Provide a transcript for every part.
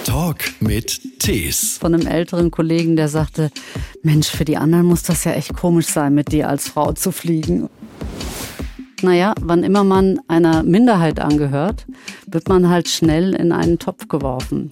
Talk mit Tees. Von einem älteren Kollegen, der sagte, Mensch, für die anderen muss das ja echt komisch sein, mit dir als Frau zu fliegen. Naja, wann immer man einer Minderheit angehört, wird man halt schnell in einen Topf geworfen.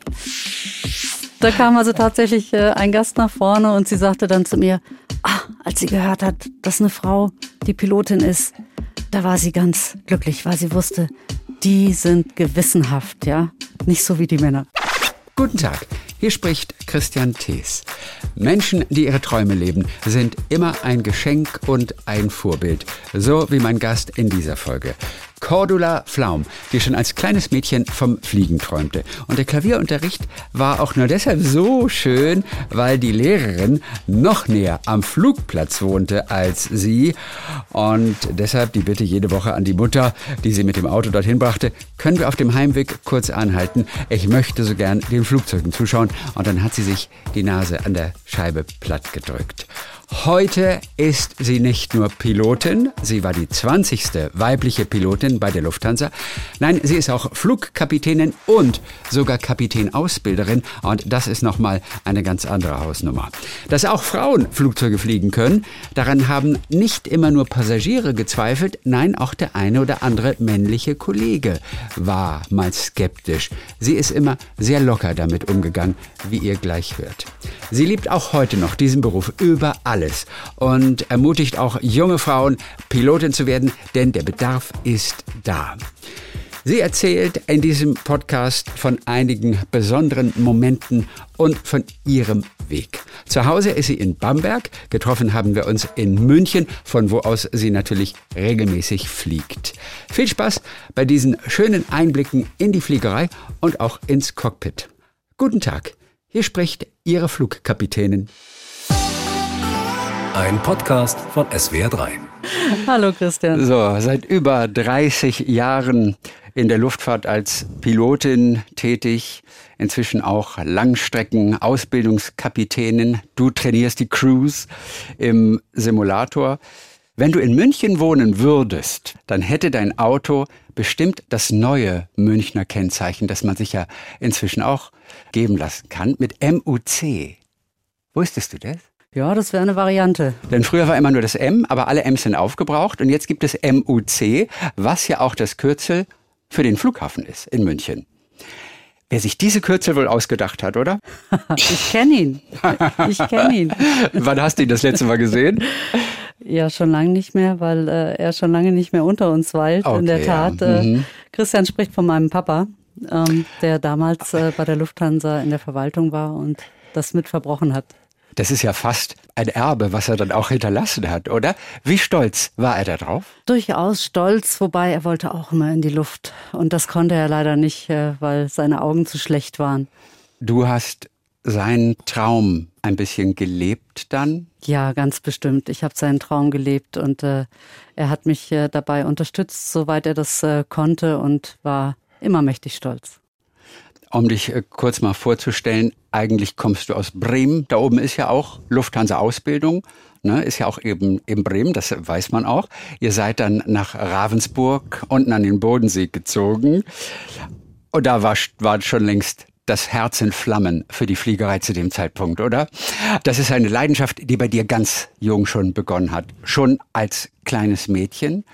Da kam also tatsächlich ein Gast nach vorne und sie sagte dann zu mir, als sie gehört hat, dass eine Frau die Pilotin ist, da war sie ganz glücklich, weil sie wusste, die sind gewissenhaft, ja, nicht so wie die Männer. Guten Tag, hier spricht Christian Tees. Menschen, die ihre Träume leben, sind immer ein Geschenk und ein Vorbild. So wie mein Gast in dieser Folge. Cordula Flaum, die schon als kleines Mädchen vom Fliegen träumte. Und der Klavierunterricht war auch nur deshalb so schön, weil die Lehrerin noch näher am Flugplatz wohnte als sie. Und deshalb die Bitte jede Woche an die Mutter, die sie mit dem Auto dorthin brachte, können wir auf dem Heimweg kurz anhalten? Ich möchte so gern den Flugzeugen zuschauen. Und dann hat sie sich die Nase an der Scheibe platt gedrückt. Heute ist sie nicht nur Pilotin, sie war die 20. weibliche Pilotin bei der Lufthansa. Nein, sie ist auch Flugkapitänin und sogar Kapitänausbilderin. Und das ist nochmal eine ganz andere Hausnummer. Dass auch Frauen Flugzeuge fliegen können, daran haben nicht immer nur Passagiere gezweifelt. Nein, auch der eine oder andere männliche Kollege war mal skeptisch. Sie ist immer sehr locker damit umgegangen, wie ihr gleich hört. Sie liebt auch heute noch diesen Beruf über alles und ermutigt auch junge Frauen, Pilotin zu werden, denn der Bedarf ist da. Sie erzählt in diesem Podcast von einigen besonderen Momenten und von ihrem Weg. Zu Hause ist sie in Bamberg, getroffen haben wir uns in München, von wo aus sie natürlich regelmäßig fliegt. Viel Spaß bei diesen schönen Einblicken in die Fliegerei und auch ins Cockpit. Guten Tag, hier spricht Ihre Flugkapitänin. Ein Podcast von SWR3. Hallo Christian. So, seit über 30 Jahren in der Luftfahrt als Pilotin tätig, inzwischen auch Langstrecken-Ausbildungskapitänin. Du trainierst die Crews im Simulator. Wenn du in München wohnen würdest, dann hätte dein Auto bestimmt das neue Münchner Kennzeichen, das man sich ja inzwischen auch geben lassen kann, mit MUC. Wusstest du das? Ja, das wäre eine Variante. Denn früher war immer nur das M, aber alle M's sind aufgebraucht. Und jetzt gibt es MUC, was ja auch das Kürzel für den Flughafen ist in München. Wer sich diese Kürzel wohl ausgedacht hat, oder? Ich kenne ihn. Wann hast du ihn das letzte Mal gesehen? Ja, schon lange nicht mehr, weil er schon lange nicht mehr unter uns weilt. Okay, in der Tat. Ja. Christian spricht von meinem Papa, der damals bei der Lufthansa in der Verwaltung war und das mit verbrochen hat. Das ist ja fast ein Erbe, was er dann auch hinterlassen hat, oder? Wie stolz war er da drauf? Durchaus stolz, wobei er wollte auch immer in die Luft. Und das konnte er leider nicht, weil seine Augen zu schlecht waren. Du hast seinen Traum ein bisschen gelebt dann? Ja, ganz bestimmt. Ich habe seinen Traum gelebt und er hat mich dabei unterstützt, soweit er das konnte und war immer mächtig stolz. Um dich kurz mal vorzustellen, eigentlich kommst du aus Bremen. Da oben ist ja auch Lufthansa-Ausbildung, ne? Ist ja auch eben in Bremen, das weiß man auch. Ihr seid dann nach Ravensburg unten an den Bodensee gezogen. Und da war schon längst das Herz in Flammen für die Fliegerei zu dem Zeitpunkt, oder? Das ist eine Leidenschaft, die bei dir ganz jung schon begonnen hat. Schon als kleines Mädchen.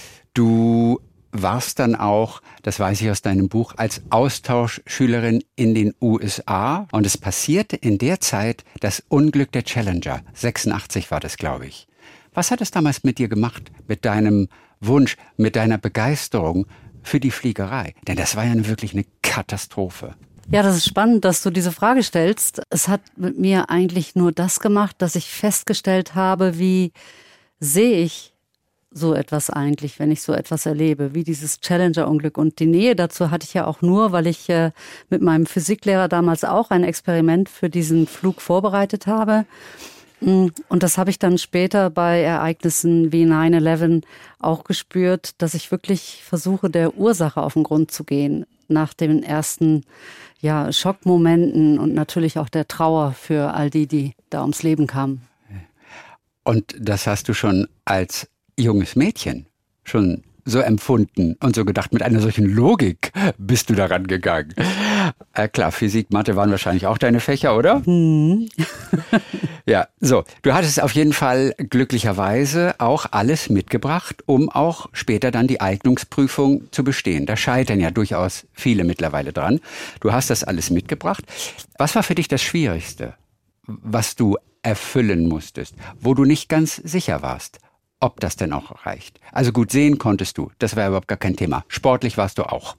Du warst dann auch, das weiß ich aus deinem Buch, als Austauschschülerin in den USA. Und es passierte in der Zeit das Unglück der Challenger. 86 war das, glaube ich. Was hat es damals mit dir gemacht? Mit deinem Wunsch, mit deiner Begeisterung für die Fliegerei? Denn das war ja wirklich eine Katastrophe. Ja, das ist spannend, dass du diese Frage stellst. Es hat mit mir eigentlich nur das gemacht, dass ich festgestellt habe, wie sehe ich so etwas eigentlich, wenn ich so etwas erlebe, wie dieses Challenger-Unglück. Und die Nähe dazu hatte ich ja auch nur, weil ich mit meinem Physiklehrer damals auch ein Experiment für diesen Flug vorbereitet habe. Und das habe ich dann später bei Ereignissen wie 9/11 auch gespürt, dass ich wirklich versuche, der Ursache auf den Grund zu gehen. Nach den ersten Schockmomenten und natürlich auch der Trauer für all die da ums Leben kamen. Und das hast du schon als junges Mädchen schon so empfunden und so gedacht? Mit einer solchen Logik bist du daran gegangen. Klar, Physik, Mathe waren wahrscheinlich auch deine Fächer, oder? Ja, so. Du hattest auf jeden Fall glücklicherweise auch alles mitgebracht, um auch später dann die Eignungsprüfung zu bestehen. Da scheitern ja durchaus viele mittlerweile dran. Du hast das alles mitgebracht. Was war für dich das Schwierigste, was du erfüllen musstest, wo du nicht ganz sicher warst, ob das denn auch reicht? Also gut, sehen konntest du, das war überhaupt gar kein Thema. Sportlich warst du auch.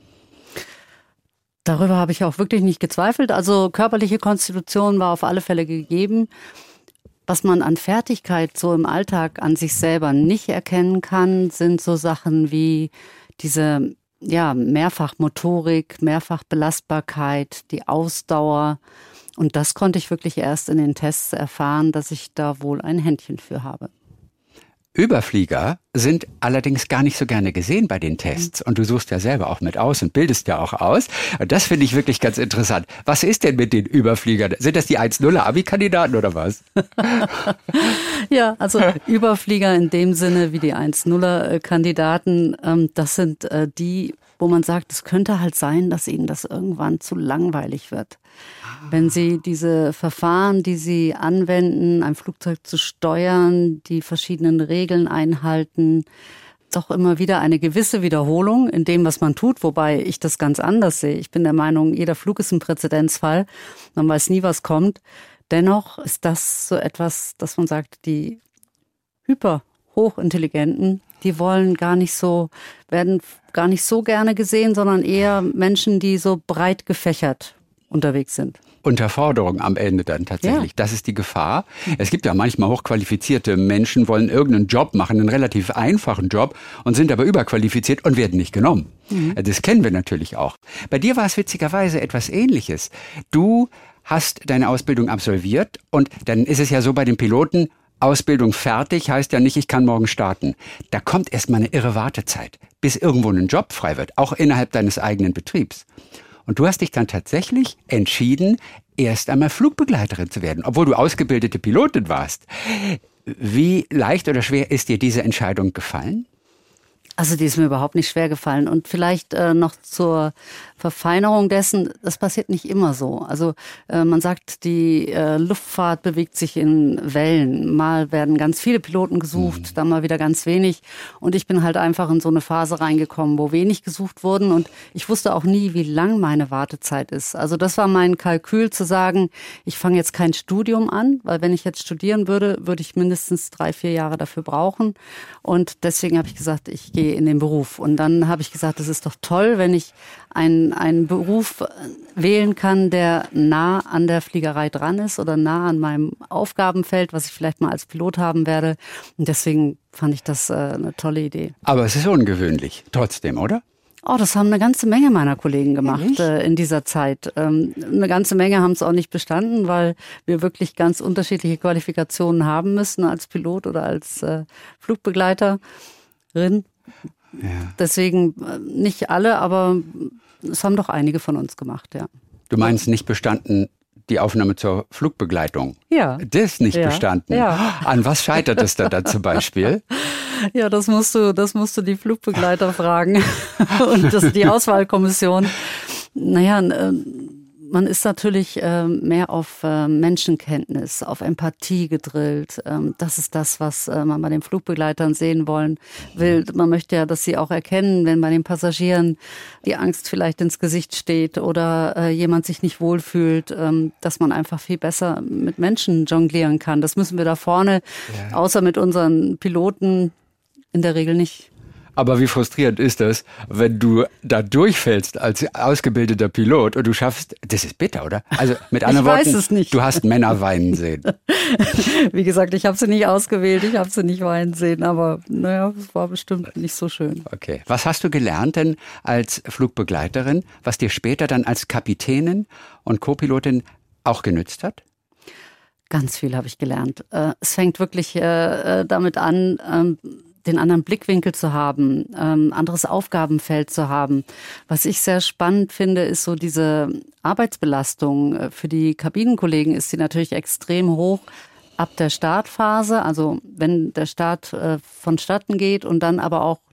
Darüber habe ich auch wirklich nicht gezweifelt. Also körperliche Konstitution war auf alle Fälle gegeben. Was man an Fertigkeit so im Alltag an sich selber nicht erkennen kann, sind so Sachen wie diese Mehrfachmotorik, Mehrfachbelastbarkeit, die Ausdauer. Und das konnte ich wirklich erst in den Tests erfahren, dass ich da wohl ein Händchen für habe. Überflieger sind allerdings gar nicht so gerne gesehen bei den Tests. Und du suchst ja selber auch mit aus und bildest ja auch aus. Und das finde ich wirklich ganz interessant. Was ist denn mit den Überfliegern? Sind das die 1-0er Abi-Kandidaten oder was? Ja, also Überflieger in dem Sinne wie die 1-0er Kandidaten, das sind die, wo man sagt, es könnte halt sein, dass ihnen das irgendwann zu langweilig wird. Wenn Sie diese Verfahren, die Sie anwenden, ein Flugzeug zu steuern, die verschiedenen Regeln einhalten, doch immer wieder eine gewisse Wiederholung in dem, was man tut, wobei ich das ganz anders sehe. Ich bin der Meinung, jeder Flug ist ein Präzedenzfall, man weiß nie, was kommt. Dennoch ist das so etwas, dass man sagt, die Hochintelligenten, die werden gar nicht so gerne gesehen, sondern eher Menschen, die so breit gefächert unterwegs sind. Unterforderung am Ende dann tatsächlich. Ja. Das ist die Gefahr. Es gibt ja manchmal hochqualifizierte Menschen, wollen irgendeinen Job machen, einen relativ einfachen Job und sind aber überqualifiziert und werden nicht genommen. Das kennen wir natürlich auch. Bei dir war es witzigerweise etwas Ähnliches. Du hast deine Ausbildung absolviert und dann ist es ja so bei den Piloten, Ausbildung fertig heißt ja nicht, ich kann morgen starten. Da kommt erstmal eine irre Wartezeit, bis irgendwo ein Job frei wird, auch innerhalb deines eigenen Betriebs. Und du hast dich dann tatsächlich entschieden, erst einmal Flugbegleiterin zu werden, obwohl du ausgebildete Pilotin warst. Wie leicht oder schwer ist dir diese Entscheidung gefallen? Also die ist mir überhaupt nicht schwer gefallen. Und vielleicht noch zur Verfeinerung dessen, das passiert nicht immer so. Also man sagt, die Luftfahrt bewegt sich in Wellen. Mal werden ganz viele Piloten gesucht, dann mal wieder ganz wenig. Und ich bin halt einfach in so eine Phase reingekommen, wo wenig gesucht wurden. Und ich wusste auch nie, wie lang meine Wartezeit ist. Also das war mein Kalkül, zu sagen, ich fange jetzt kein Studium an, weil wenn ich jetzt studieren würde, würde ich mindestens 3-4 Jahre dafür brauchen. Und deswegen habe ich gesagt, ich gehe in den Beruf. Und dann habe ich gesagt, das ist doch toll, wenn ich einen Beruf wählen kann, der nah an der Fliegerei dran ist oder nah an meinem Aufgabenfeld, was ich vielleicht mal als Pilot haben werde. Und deswegen fand ich das eine tolle Idee. Aber es ist ungewöhnlich, trotzdem, oder? Oh, das haben eine ganze Menge meiner Kollegen gemacht in dieser Zeit. Eine ganze Menge haben es auch nicht bestanden, weil wir wirklich ganz unterschiedliche Qualifikationen haben müssen als Pilot oder als Flugbegleiterin. Ja. Deswegen nicht alle, aber es haben doch einige von uns gemacht, ja. Du meinst nicht bestanden die Aufnahme zur Flugbegleitung? Ja. Das ist nicht bestanden? Ja. An was scheitert es da zum Beispiel? Ja, das musst du die Flugbegleiter fragen und die Auswahlkommission. Naja, man ist natürlich mehr auf Menschenkenntnis, auf Empathie gedrillt. Das ist das, was man bei den Flugbegleitern sehen will. Man möchte ja, dass sie auch erkennen, wenn bei den Passagieren die Angst vielleicht ins Gesicht steht oder jemand sich nicht wohlfühlt, dass man einfach viel besser mit Menschen jonglieren kann. Das müssen wir da vorne, außer mit unseren Piloten, in der Regel nicht. Aber wie frustrierend ist das, wenn du da durchfällst als ausgebildeter Pilot und du schaffst, das ist bitter, oder? Also mit anderen Worten, weiß es nicht. Du hast Männer weinen sehen. Wie gesagt, ich habe sie nicht ausgewählt, ich habe sie nicht weinen sehen, aber naja, es war bestimmt nicht so schön. Okay. Was hast du gelernt denn als Flugbegleiterin, was dir später dann als Kapitänin und Co-Pilotin auch genützt hat? Ganz viel habe ich gelernt. Es fängt wirklich damit an, den anderen Blickwinkel zu haben, anderes Aufgabenfeld zu haben. Was ich sehr spannend finde, ist so diese Arbeitsbelastung. Für die Kabinenkollegen ist sie natürlich extrem hoch ab der Startphase, also wenn der Start vonstatten geht und dann aber auch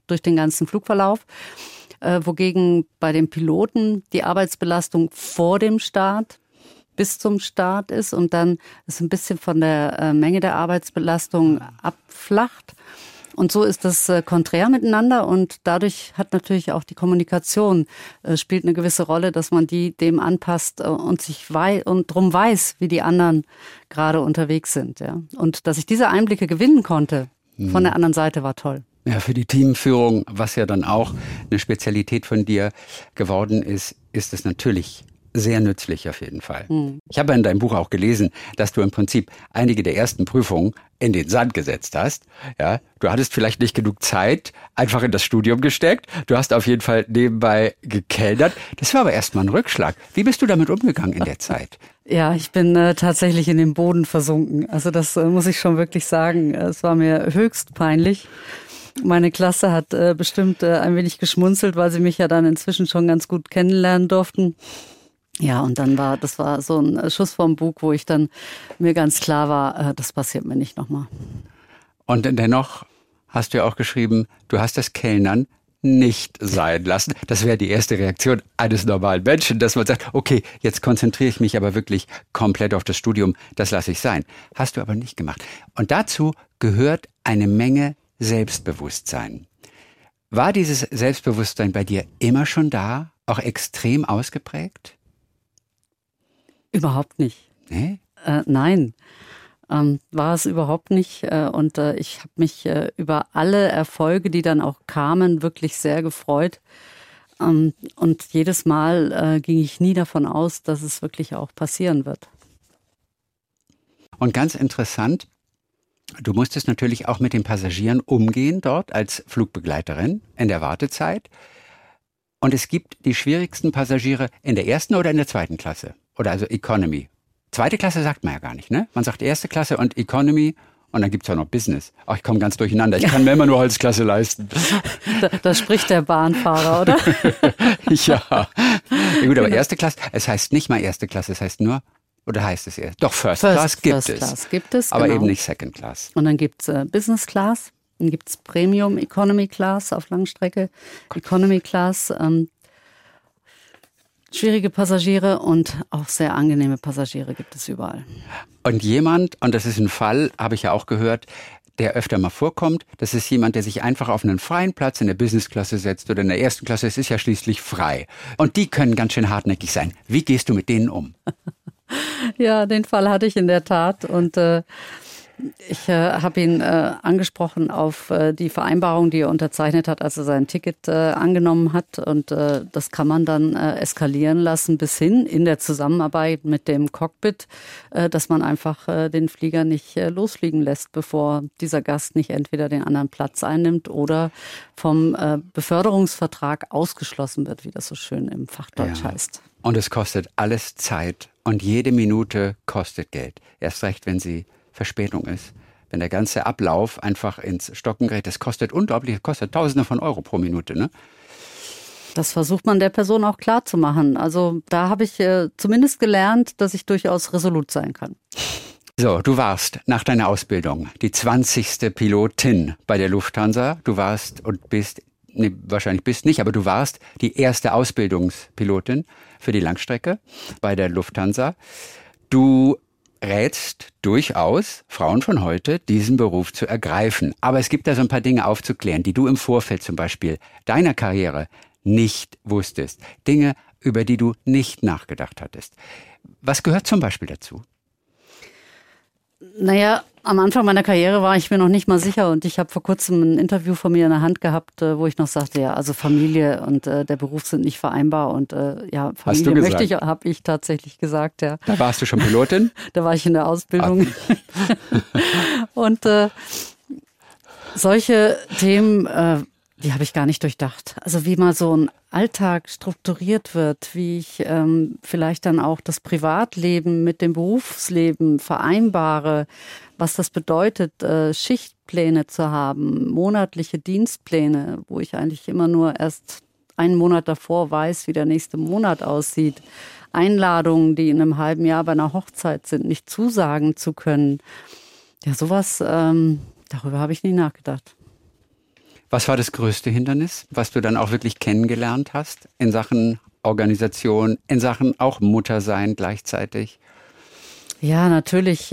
durch den ganzen Flugverlauf. Wogegen bei den Piloten die Arbeitsbelastung vor dem Start bis zum Start ist und dann es ein bisschen von der Menge der Arbeitsbelastung abflacht. Und so ist das konträr miteinander und dadurch hat natürlich auch die Kommunikation spielt eine gewisse Rolle, dass man die dem anpasst und drum weiß, wie die anderen gerade unterwegs sind. Ja. Und dass ich diese Einblicke gewinnen konnte von der anderen Seite war toll. Ja, für die Teamführung, was ja dann auch eine Spezialität von dir geworden ist, ist es natürlich sehr nützlich auf jeden Fall. Ich habe in deinem Buch auch gelesen, dass du im Prinzip einige der ersten Prüfungen in den Sand gesetzt hast. Ja, du hattest vielleicht nicht genug Zeit, einfach in das Studium gesteckt. Du hast auf jeden Fall nebenbei gekellnert. Das war aber erstmal ein Rückschlag. Wie bist du damit umgegangen in der Zeit? Ja, ich bin tatsächlich in den Boden versunken. Also das muss ich schon wirklich sagen. Es war mir höchst peinlich. Meine Klasse hat bestimmt ein wenig geschmunzelt, weil sie mich ja dann inzwischen schon ganz gut kennenlernen durften. Ja, und dann das war so ein Schuss vom Bug, wo ich dann mir ganz klar war, das passiert mir nicht nochmal. Und dennoch hast du ja auch geschrieben, du hast das Kellnern nicht sein lassen. Das wäre die erste Reaktion eines normalen Menschen, dass man sagt, okay, jetzt konzentriere ich mich aber wirklich komplett auf das Studium, das lasse ich sein. Hast du aber nicht gemacht. Und dazu gehört eine Menge Selbstbewusstsein. War dieses Selbstbewusstsein bei dir immer schon da, auch extrem ausgeprägt? Überhaupt nicht. Nee? Nein, war es überhaupt nicht. Und ich habe mich über alle Erfolge, die dann auch kamen, wirklich sehr gefreut. Und jedes Mal ging ich nie davon aus, dass es wirklich auch passieren wird. Und ganz interessant, du musstest natürlich auch mit den Passagieren umgehen dort als Flugbegleiterin in der Wartezeit. Und es gibt die schwierigsten Passagiere in der ersten oder in der zweiten Klasse. Oder also Economy. Zweite Klasse sagt man ja gar nicht, ne? Man sagt erste Klasse und Economy und dann gibt's auch noch Business. Ach, ich komme ganz durcheinander. Ich kann mir immer nur Holzklasse leisten. Da spricht der Bahnfahrer, oder? Ja. Ja gut, aber erste Klasse, es heißt nicht mal erste Klasse, es heißt nur, oder heißt es erst? Doch, First Class gibt es. Aber genau. Eben nicht Second Class. Und dann gibt's Business Class, dann gibt's Premium Economy Class auf Langstrecke, Economy Class, schwierige Passagiere und auch sehr angenehme Passagiere gibt es überall. Und jemand, und das ist ein Fall, habe ich ja auch gehört, der öfter mal vorkommt, das ist jemand, der sich einfach auf einen freien Platz in der Businessklasse setzt oder in der ersten Klasse, es ist ja schließlich frei. Und die können ganz schön hartnäckig sein. Wie gehst du mit denen um? Ja, den Fall hatte ich in der Tat und ich habe ihn angesprochen auf die Vereinbarung, die er unterzeichnet hat, als er sein Ticket angenommen hat. Und das kann man dann eskalieren lassen bis hin in der Zusammenarbeit mit dem Cockpit, dass man einfach den Flieger nicht losfliegen lässt, bevor dieser Gast nicht entweder den anderen Platz einnimmt oder vom Beförderungsvertrag ausgeschlossen wird, wie das so schön im Fachdeutsch heißt. Und es kostet alles Zeit und jede Minute kostet Geld. Erst recht, wenn sie Verspätung ist. Wenn der ganze Ablauf einfach ins Stocken gerät, das kostet unglaublich, das kostet Tausende von Euro pro Minute, ne? Das versucht man der Person auch klar zu machen. Also da habe ich zumindest gelernt, dass ich durchaus resolut sein kann. So, du warst nach deiner Ausbildung die 20. Pilotin bei der Lufthansa. Du warst und bist, nee, wahrscheinlich bist nicht, aber du warst die erste Ausbildungspilotin für die Langstrecke bei der Lufthansa. Du rätst durchaus Frauen von heute, diesen Beruf zu ergreifen. Aber es gibt da so ein paar Dinge aufzuklären, die du im Vorfeld zum Beispiel deiner Karriere nicht wusstest. Dinge, über die du nicht nachgedacht hattest. Was gehört zum Beispiel dazu? Naja, am Anfang meiner Karriere war ich mir noch nicht mal sicher und ich habe vor kurzem ein Interview von mir in der Hand gehabt, wo ich noch sagte, ja, also Familie und der Beruf sind nicht vereinbar und ja, Familie möchte ich, habe ich tatsächlich gesagt, ja. Da warst du schon Pilotin? Da war ich in der Ausbildung. Und solche Themen, die habe ich gar nicht durchdacht. Also wie mal so ein Alltag strukturiert wird, wie ich vielleicht dann auch das Privatleben mit dem Berufsleben vereinbare, was das bedeutet, Schichtpläne zu haben, monatliche Dienstpläne, wo ich eigentlich immer nur erst einen Monat davor weiß, wie der nächste Monat aussieht. Einladungen, die in einem halben Jahr bei einer Hochzeit sind, nicht zusagen zu können. Ja, sowas, darüber habe ich nie nachgedacht. Was war das größte Hindernis, was du dann auch wirklich kennengelernt hast in Sachen Organisation, in Sachen auch Muttersein gleichzeitig? Ja, natürlich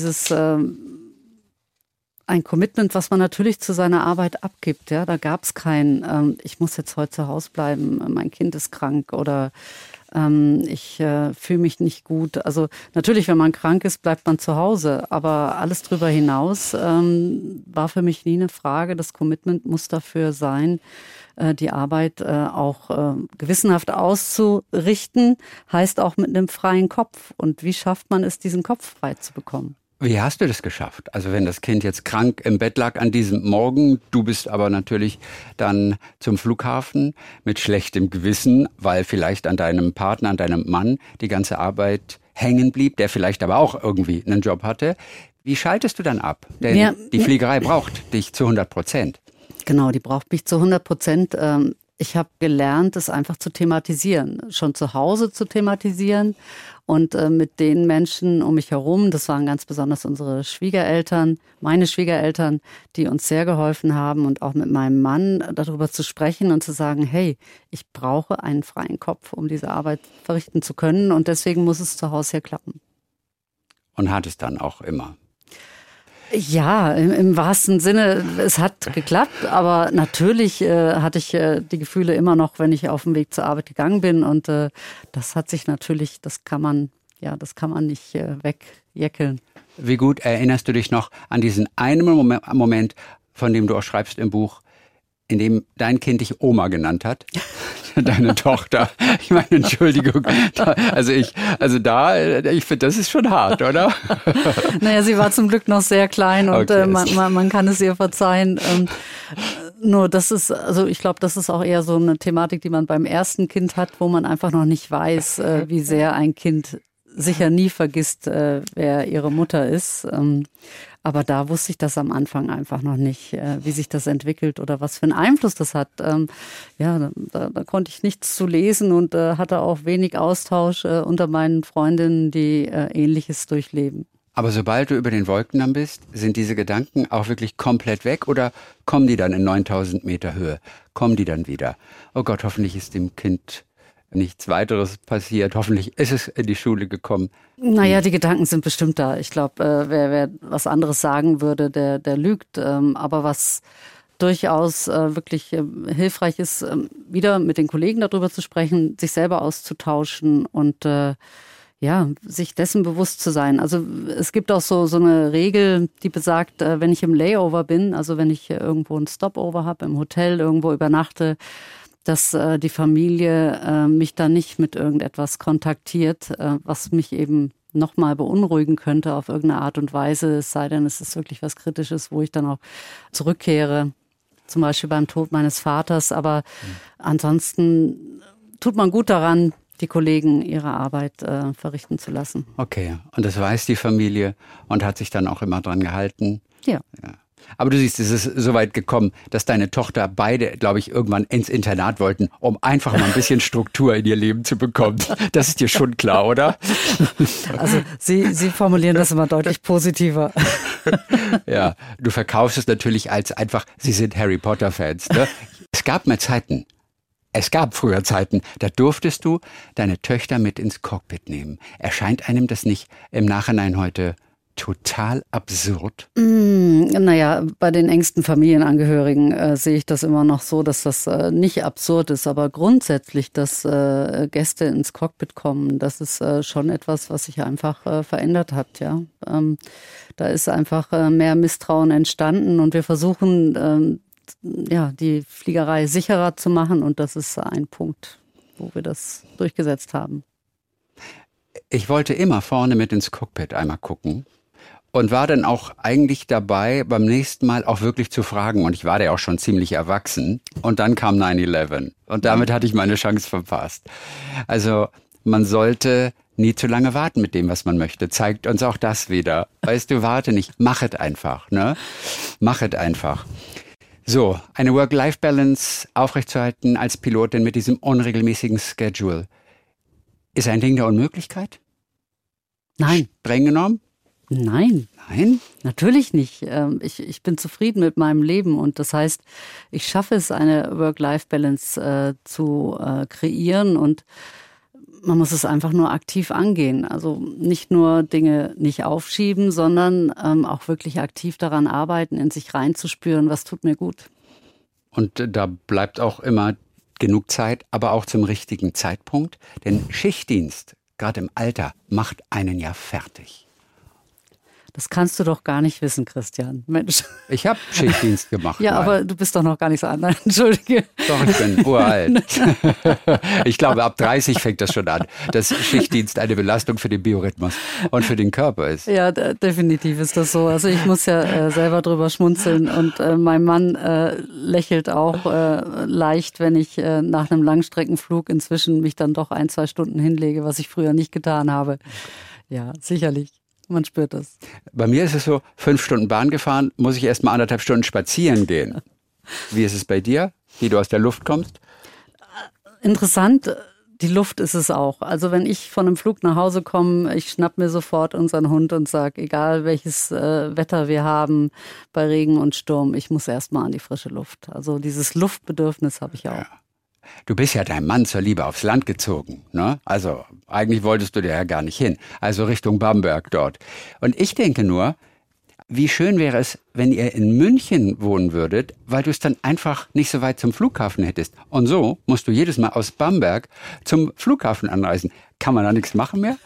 ein Commitment, was man natürlich zu seiner Arbeit abgibt. Ja, da gab es kein, ich muss jetzt heute zu Hause bleiben, mein Kind ist krank oder ich fühle mich nicht gut. Also natürlich, wenn man krank ist, bleibt man zu Hause. Aber alles drüber hinaus war für mich nie eine Frage. Das Commitment muss dafür sein, die Arbeit auch gewissenhaft auszurichten, heißt auch mit einem freien Kopf. Und wie schafft man es, diesen Kopf frei zu bekommen? Wie hast du das geschafft? Also wenn das Kind jetzt krank im Bett lag an diesem Morgen, du bist aber natürlich dann zum Flughafen mit schlechtem Gewissen, weil vielleicht an deinem Partner, an deinem Mann die ganze Arbeit hängen blieb, der vielleicht aber auch irgendwie einen Job hatte. Wie schaltest du dann ab? Denn die Fliegerei braucht dich zu 100%. Genau, die braucht mich zu 100%. Ich habe gelernt, es einfach zu thematisieren, schon zu Hause zu thematisieren und mit den Menschen um mich herum, das waren ganz besonders unsere Schwiegereltern, meine Schwiegereltern, die uns sehr geholfen haben und auch mit meinem Mann darüber zu sprechen und zu sagen, hey, ich brauche einen freien Kopf, um diese Arbeit verrichten zu können und deswegen muss es zu Hause hier klappen. Und hat es dann auch immer? Ja, im wahrsten Sinne, es hat geklappt, aber natürlich hatte ich die Gefühle immer noch, wenn ich auf dem Weg zur Arbeit gegangen bin und das hat sich natürlich, das kann man nicht wegjäckeln. Wie gut erinnerst du dich noch an diesen einen Moment, von dem du auch schreibst im Buch, in dem dein Kind dich Oma genannt hat? Deine Tochter. Ich meine, Entschuldigung. Ich finde, das ist schon hart, oder? Naja, sie war zum Glück noch sehr klein und okay, man kann es ihr verzeihen. Nur das ist, also ich glaube, das ist auch eher so eine Thematik, die man beim ersten Kind hat, wo man einfach noch nicht weiß, wie sehr ein Kind sicher nie vergisst, wer ihre Mutter ist. Aber da wusste ich das am Anfang einfach noch nicht, wie sich das entwickelt oder was für einen Einfluss das hat. Da konnte ich nichts zu lesen und hatte auch wenig Austausch unter meinen Freundinnen, die Ähnliches durchleben. Aber sobald du über den Wolken dann bist, sind diese Gedanken auch wirklich komplett weg oder kommen die dann in 9000 Meter Höhe? Kommen die dann wieder? Oh Gott, hoffentlich ist dem Kind nichts weiteres passiert. Hoffentlich ist es in die Schule gekommen. Naja, die Gedanken sind bestimmt da. Ich glaube, wer was anderes sagen würde, der lügt. Aber was durchaus wirklich hilfreich ist, wieder mit den Kollegen darüber zu sprechen, sich selber auszutauschen und sich dessen bewusst zu sein. Also es gibt auch so eine Regel, die besagt, wenn ich im Layover bin, also wenn ich irgendwo ein Stopover habe, im Hotel irgendwo übernachte, dass die Familie mich da nicht mit irgendetwas kontaktiert, was mich eben nochmal beunruhigen könnte auf irgendeine Art und Weise, es sei denn, es ist wirklich was Kritisches, wo ich dann auch zurückkehre, zum Beispiel beim Tod meines Vaters. Aber ansonsten tut man gut daran, die Kollegen ihre Arbeit verrichten zu lassen. Okay, und das weiß die Familie und hat sich dann auch immer dran gehalten? Ja. Aber du siehst, es ist so weit gekommen, dass deine Tochter beide, glaube ich, irgendwann ins Internat wollten, um einfach mal ein bisschen Struktur in ihr Leben zu bekommen. Das ist dir schon klar, oder? Also Sie formulieren das immer deutlich positiver. Ja, du verkaufst es natürlich als einfach, Sie sind Harry Potter-Fans. Ne? Es gab früher Zeiten, da durftest du deine Töchter mit ins Cockpit nehmen. Erscheint einem das nicht im Nachhinein heute total absurd? Naja, bei den engsten Familienangehörigen sehe ich das immer noch so, dass das nicht absurd ist. Aber grundsätzlich, dass Gäste ins Cockpit kommen, das ist schon etwas, was sich einfach verändert hat. Ja, da ist einfach mehr Misstrauen entstanden und wir versuchen, die Fliegerei sicherer zu machen. Und das ist ein Punkt, wo wir das durchgesetzt haben. Ich wollte immer vorne mit ins Cockpit einmal gucken. Und war dann auch eigentlich dabei, beim nächsten Mal auch wirklich zu fragen. Und ich war da auch schon ziemlich erwachsen. Und dann kam 9/11. Und damit hatte ich meine Chance verpasst. Also man sollte nie zu lange warten mit dem, was man möchte. Zeigt uns auch das wieder. Weißt du, warte nicht. Mach es einfach. Ne? Mach es einfach. So, eine Work-Life-Balance aufrechtzuerhalten als Pilotin mit diesem unregelmäßigen Schedule. Ist ein Ding der Unmöglichkeit? Nein. Streng genommen? Nein. Nein? Natürlich nicht. Ich bin zufrieden mit meinem Leben und das heißt, ich schaffe es, eine Work-Life-Balance zu kreieren und man muss es einfach nur aktiv angehen. Also nicht nur Dinge nicht aufschieben, sondern auch wirklich aktiv daran arbeiten, in sich reinzuspüren, was tut mir gut. Und da bleibt auch immer genug Zeit, aber auch zum richtigen Zeitpunkt. Denn Schichtdienst, gerade im Alter, macht einen ja fertig. Das kannst du doch gar nicht wissen, Christian. Mensch. Ich habe Schichtdienst gemacht. Ja, mal. aber du bist doch noch gar nicht so alt. Entschuldige. Doch, ich bin uralt. Ich glaube, ab 30 fängt das schon an, dass Schichtdienst eine Belastung für den Biorhythmus und für den Körper ist. Ja, definitiv ist das so. Also ich muss ja selber drüber schmunzeln und mein Mann lächelt auch leicht, wenn ich nach einem Langstreckenflug inzwischen mich dann doch 1-2 Stunden hinlege, was ich früher nicht getan habe. Ja, sicherlich. Man spürt das. Bei mir ist es so, 5 Stunden Bahn gefahren, muss ich erst mal 1,5 Stunden spazieren gehen. Wie ist es bei dir, wie du aus der Luft kommst? Interessant, die Luft ist es auch. Also wenn ich von einem Flug nach Hause komme, ich schnapp mir sofort unseren Hund und sage, egal welches Wetter wir haben, bei Regen und Sturm, ich muss erst mal an die frische Luft. Also dieses Luftbedürfnis habe ich auch. Ja. Du bist ja deinem Mann zur Liebe aufs Land gezogen, ne? Also eigentlich wolltest du da ja gar nicht hin. Also Richtung Bamberg dort. Und ich denke nur, wie schön wäre es, wenn ihr in München wohnen würdet, weil du es dann einfach nicht so weit zum Flughafen hättest. Und so musst du jedes Mal aus Bamberg zum Flughafen anreisen. Kann man da nichts machen mehr?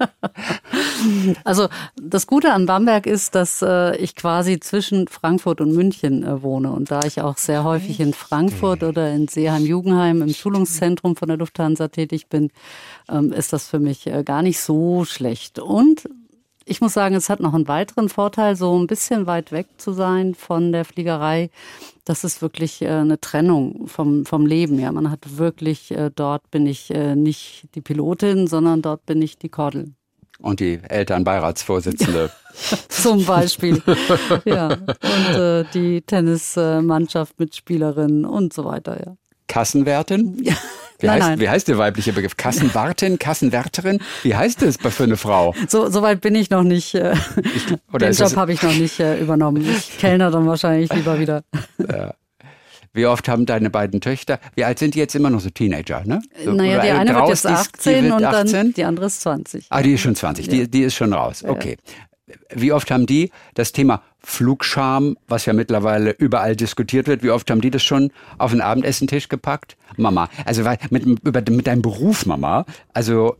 Also das Gute an Bamberg ist, dass ich quasi zwischen Frankfurt und München wohne. Und da ich auch sehr häufig in Frankfurt oder in Seeheim-Jugendheim im Schulungszentrum von der Lufthansa tätig bin, ist das für mich gar nicht so schlecht. Und ich muss sagen, es hat noch einen weiteren Vorteil, so ein bisschen weit weg zu sein von der Fliegerei. Das ist wirklich eine Trennung vom Leben. Ja, man hat wirklich, dort bin ich nicht die Pilotin, sondern dort bin ich die Kordel. Und die Elternbeiratsvorsitzende. Zum Beispiel. Ja. Und die Tennismannschaft mit Spielerinnen und so weiter, ja. Kassenwärtin? Ja. Wie heißt der weibliche Begriff? Kassenwartin, Kassenwärterin? Wie heißt das für eine Frau? So weit bin ich noch nicht. Den Job habe ich noch nicht übernommen. Ich kellner dann wahrscheinlich lieber wieder. Ja. Wie oft haben deine beiden Töchter, wie alt sind die jetzt, immer noch so Teenager, ne? So, naja, die eine wird jetzt 18 und 18? dann die andere ist 20. Ah, die ist schon 20, Ja. die ist schon raus, okay. Wie oft haben die das Thema Flugscham, was ja mittlerweile überall diskutiert wird, wie oft haben die das schon auf den Abendessentisch gepackt? Mama, also mit deinem Beruf, Mama, also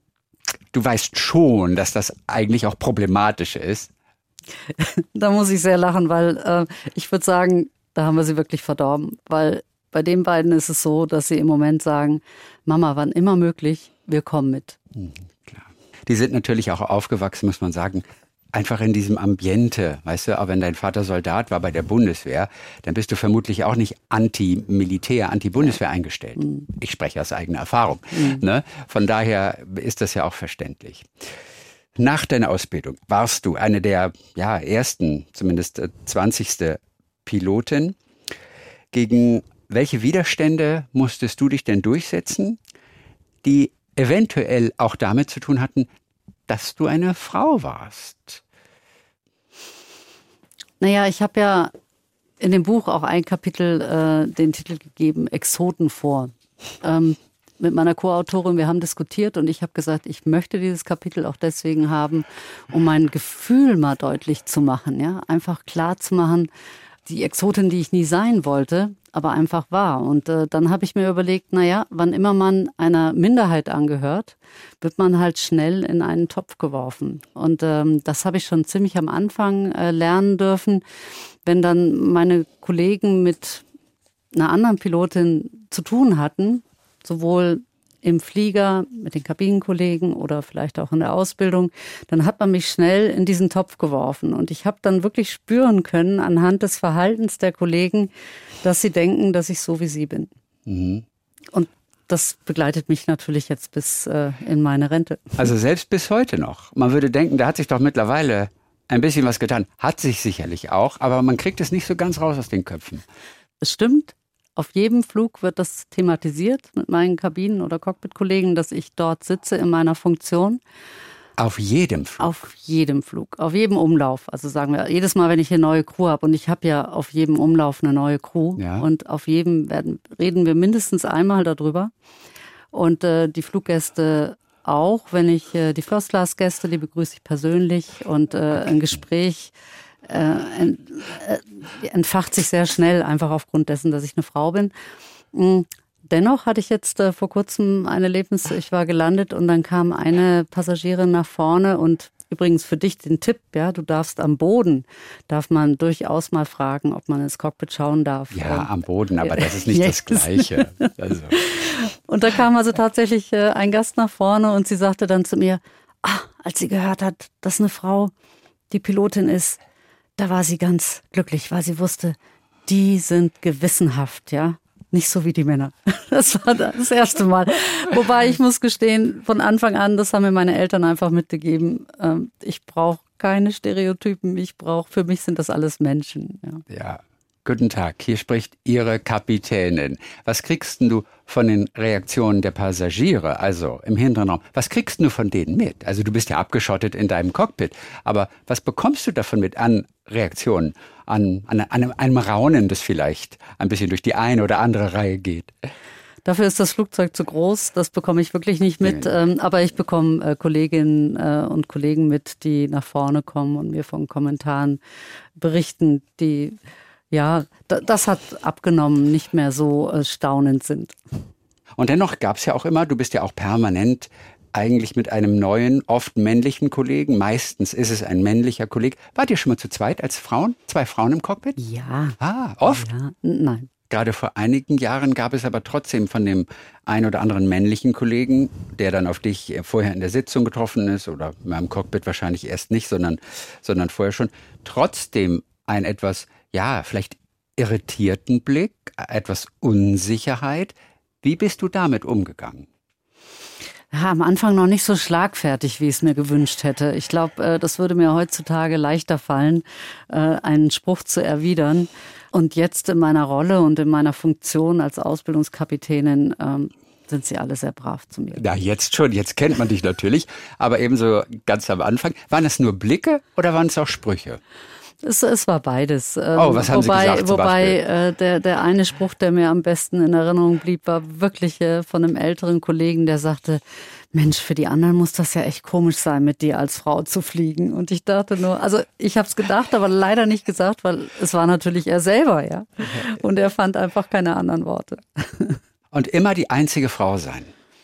du weißt schon, dass das eigentlich auch problematisch ist. Da muss ich sehr lachen, weil ich würde sagen, da haben wir sie wirklich verdorben. Weil bei den beiden ist es so, dass sie im Moment sagen, Mama, wann immer möglich, wir kommen mit. Klar. Die sind natürlich auch aufgewachsen, muss man sagen, einfach in diesem Ambiente, weißt du, auch wenn dein Vater Soldat war bei der Bundeswehr, dann bist du vermutlich auch nicht anti-Militär, anti-Bundeswehr eingestellt. Ich spreche aus eigener Erfahrung. Ne? Von daher ist das ja auch verständlich. Nach deiner Ausbildung warst du eine der ersten, zumindest 20. Pilotin. Gegen welche Widerstände musstest du dich denn durchsetzen, die eventuell auch damit zu tun hatten, dass du eine Frau warst? Naja, ich habe ja in dem Buch auch ein Kapitel den Titel gegeben, Exoten vor. Mit meiner Co-Autorin, wir haben diskutiert und ich habe gesagt, ich möchte dieses Kapitel auch deswegen haben, um mein Gefühl mal deutlich zu machen. Ja? Einfach klar zu machen, die Exotin, die ich nie sein wollte, aber einfach war. Und dann habe ich mir überlegt, naja, wann immer man einer Minderheit angehört, wird man halt schnell in einen Topf geworfen. Und das habe ich schon ziemlich am Anfang lernen dürfen, wenn dann meine Kollegen mit einer anderen Pilotin zu tun hatten, sowohl im Flieger mit den Kabinenkollegen oder vielleicht auch in der Ausbildung, dann hat man mich schnell in diesen Topf geworfen. Und ich habe dann wirklich spüren können anhand des Verhaltens der Kollegen, dass sie denken, dass ich so wie sie bin. Mhm. Und das begleitet mich natürlich jetzt bis in meine Rente. Also selbst bis heute noch. Man würde denken, da hat sich doch mittlerweile ein bisschen was getan. Hat sich sicherlich auch, aber man kriegt es nicht so ganz raus aus den Köpfen. Es stimmt. Auf jedem Flug wird das thematisiert mit meinen Kabinen- oder Cockpit-Kollegen, dass ich dort sitze in meiner Funktion. Auf jedem Flug? Auf jedem Flug, auf jedem Umlauf. Also sagen wir, jedes Mal, wenn ich eine neue Crew habe, und ich habe ja auf jedem Umlauf eine neue Crew, und auf jedem reden wir mindestens einmal darüber. Und die Fluggäste auch, wenn ich die First-Class-Gäste, die begrüße ich persönlich, und ein Gespräch entfacht sich sehr schnell, einfach aufgrund dessen, dass ich eine Frau bin. Dennoch hatte ich jetzt vor kurzem ich war gelandet und dann kam eine Passagierin nach vorne, und übrigens für dich den Tipp, ja, du darfst am Boden, darf man durchaus mal fragen, ob man ins Cockpit schauen darf. Ja, am Boden, aber das ist nicht das Gleiche. Also. Und da kam also tatsächlich ein Gast nach vorne und sie sagte dann zu mir, als sie gehört hat, dass eine Frau die Pilotin ist, da war sie ganz glücklich, weil sie wusste, die sind gewissenhaft, ja. Nicht so wie die Männer. Das war das erste Mal. Wobei ich muss gestehen, von Anfang an, das haben mir meine Eltern einfach mitgegeben, ich brauche keine Stereotypen, für mich sind das alles Menschen. Ja. Guten Tag, hier spricht Ihre Kapitänin. Was kriegst denn du von den Reaktionen der Passagiere, also im hinteren Raum? Was kriegst du von denen mit? Also du bist ja abgeschottet in deinem Cockpit, aber was bekommst du davon mit an Reaktionen, an einem Raunen, das vielleicht ein bisschen durch die eine oder andere Reihe geht? Dafür ist das Flugzeug zu groß, das bekomme ich wirklich nicht mit, aber ich bekomme Kolleginnen und Kollegen mit, die nach vorne kommen und mir von Kommentaren berichten, die... Ja, das hat abgenommen, nicht mehr so staunend sind. Und dennoch gab es ja auch immer, du bist ja auch permanent eigentlich mit einem neuen, oft männlichen Kollegen. Meistens ist es ein männlicher Kollege. Wart ihr schon mal zu zweit als Frauen? 2 Frauen im Cockpit? Ja. Oft? Ja, nein. Gerade vor einigen Jahren gab es aber trotzdem von dem ein oder anderen männlichen Kollegen, der dann auf dich vorher in der Sitzung getroffen ist oder im Cockpit wahrscheinlich erst nicht, sondern vorher schon, trotzdem ein etwas, vielleicht irritierten Blick, etwas Unsicherheit. Wie bist du damit umgegangen? Ja, am Anfang noch nicht so schlagfertig, wie ich es mir gewünscht hätte. Ich glaube, das würde mir heutzutage leichter fallen, einen Spruch zu erwidern. Und jetzt in meiner Rolle und in meiner Funktion als Ausbildungskapitänin sind sie alle sehr brav zu mir. Ja, jetzt schon, jetzt kennt man dich natürlich. Aber ebenso ganz am Anfang, waren es nur Blicke oder waren es auch Sprüche? Es war beides. Was haben Sie gesagt zum Beispiel? Der eine Spruch, der mir am besten in Erinnerung blieb, war wirklich von einem älteren Kollegen, der sagte, Mensch, für die anderen muss das ja echt komisch sein, mit dir als Frau zu fliegen. Und ich dachte nur, also ich habe es gedacht, aber leider nicht gesagt, weil es war natürlich er selber, ja. Und er fand einfach keine anderen Worte. Und immer die einzige Frau sein.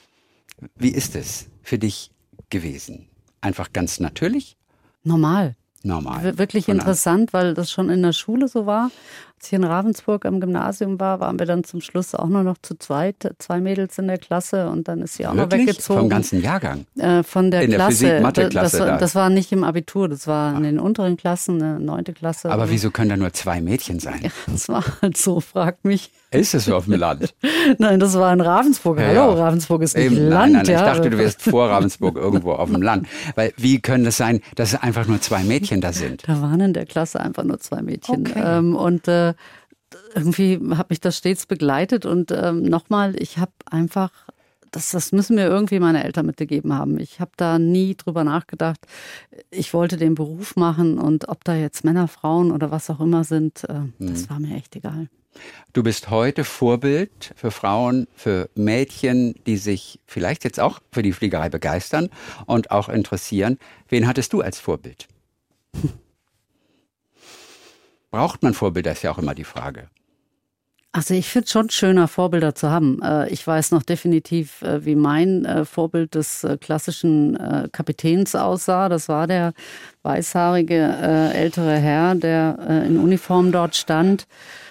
Wie ist es für dich gewesen? Einfach ganz natürlich? Normal. Wirklich interessant, weil das schon in der Schule so war. Als ich in Ravensburg am Gymnasium war, waren wir dann zum Schluss auch nur noch zu zweit, 2 Mädels in der Klasse, und dann ist sie auch noch weggezogen. Vom ganzen Jahrgang? Von der in Klasse. Der Physik-Mathe-Klasse das war nicht im Abitur, das war in den unteren Klassen, 9. Klasse. Aber wieso können da nur 2 Mädchen sein? Ja, das war halt so, fragt mich. Ist es so auf dem Land? Nein, das war in Ravensburg. Hallo, Ravensburg ist nicht Land. Nein, ich dachte, du wärst vor Ravensburg irgendwo auf dem Land. Weil wie können es sein, dass es einfach nur 2 Mädchen da sind? Da waren in der Klasse einfach nur 2 Mädchen. Okay. Und irgendwie hat mich das stets begleitet. Und nochmal, ich habe einfach, das müssen mir irgendwie meine Eltern mitgegeben haben. Ich habe da nie drüber nachgedacht. Ich wollte den Beruf machen, und ob da jetzt Männer, Frauen oder was auch immer sind, das war mir echt egal. Du bist heute Vorbild für Frauen, für Mädchen, die sich vielleicht jetzt auch für die Fliegerei begeistern und auch interessieren. Wen hattest du als Vorbild? Braucht man Vorbilder, ist ja auch immer die Frage. Also ich finde es schon schöner, Vorbilder zu haben. Ich weiß noch definitiv, wie mein Vorbild des klassischen Kapitäns aussah. Das war der weißhaarige ältere Herr, der in Uniform dort stand.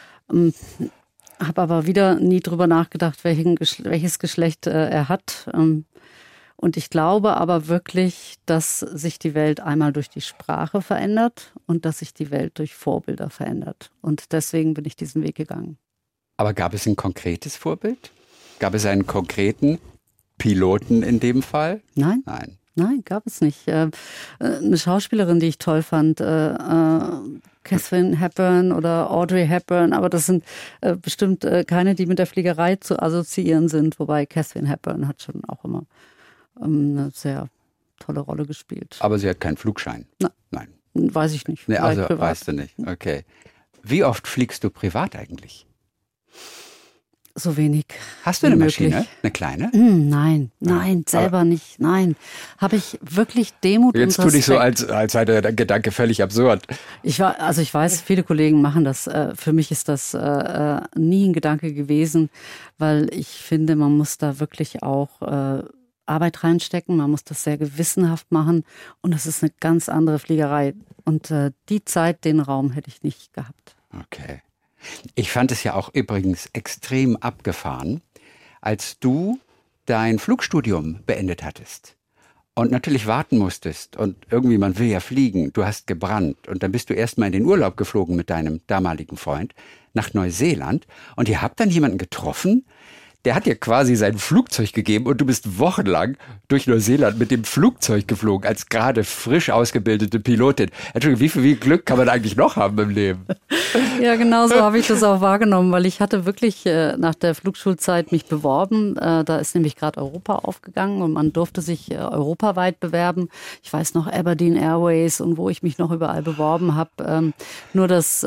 Habe aber wieder nie drüber nachgedacht, welches Geschlecht er hat. Und ich glaube aber wirklich, dass sich die Welt einmal durch die Sprache verändert und dass sich die Welt durch Vorbilder verändert. Und deswegen bin ich diesen Weg gegangen. Aber gab es ein konkretes Vorbild? Gab es einen konkreten Piloten in dem Fall? Nein. Nein, gab es nicht. Eine Schauspielerin, die ich toll fand, Katharine Hepburn oder Audrey Hepburn, aber das sind bestimmt keine, die mit der Fliegerei zu assoziieren sind, wobei Katharine Hepburn hat schon auch immer eine sehr tolle Rolle gespielt. Aber sie hat keinen Flugschein? Nein. Weiß ich nicht. Nee, also privat. Weißt du nicht. Okay. Wie oft fliegst du privat eigentlich? So wenig. Hast du eine Maschine? Eine kleine? Nein, selber nicht. Nein. Habe ich wirklich Demut und Respekt. Jetzt tu dich so, als sei der Gedanke völlig absurd. Ich weiß, viele Kollegen machen das. Für mich ist das nie ein Gedanke gewesen, weil ich finde, man muss da wirklich auch Arbeit reinstecken. Man muss das sehr gewissenhaft machen. Und das ist eine ganz andere Fliegerei. Und die Zeit, den Raum hätte ich nicht gehabt. Okay. Ich fand es ja auch übrigens extrem abgefahren, als du dein Flugstudium beendet hattest und natürlich warten musstest und irgendwie, man will ja fliegen, du hast gebrannt und dann bist du erstmal in den Urlaub geflogen mit deinem damaligen Freund nach Neuseeland und ihr habt dann jemanden getroffen, der hat dir quasi sein Flugzeug gegeben und du bist wochenlang durch Neuseeland mit dem Flugzeug geflogen, als gerade frisch ausgebildete Pilotin. Entschuldigung, wie viel Glück kann man eigentlich noch haben im Leben? Ja, genau so habe ich das auch wahrgenommen, weil ich hatte wirklich nach der Flugschulzeit mich beworben. Da ist nämlich gerade Europa aufgegangen und man durfte sich europaweit bewerben. Ich weiß noch Aberdeen Airways und wo ich mich noch überall beworben habe. Nur das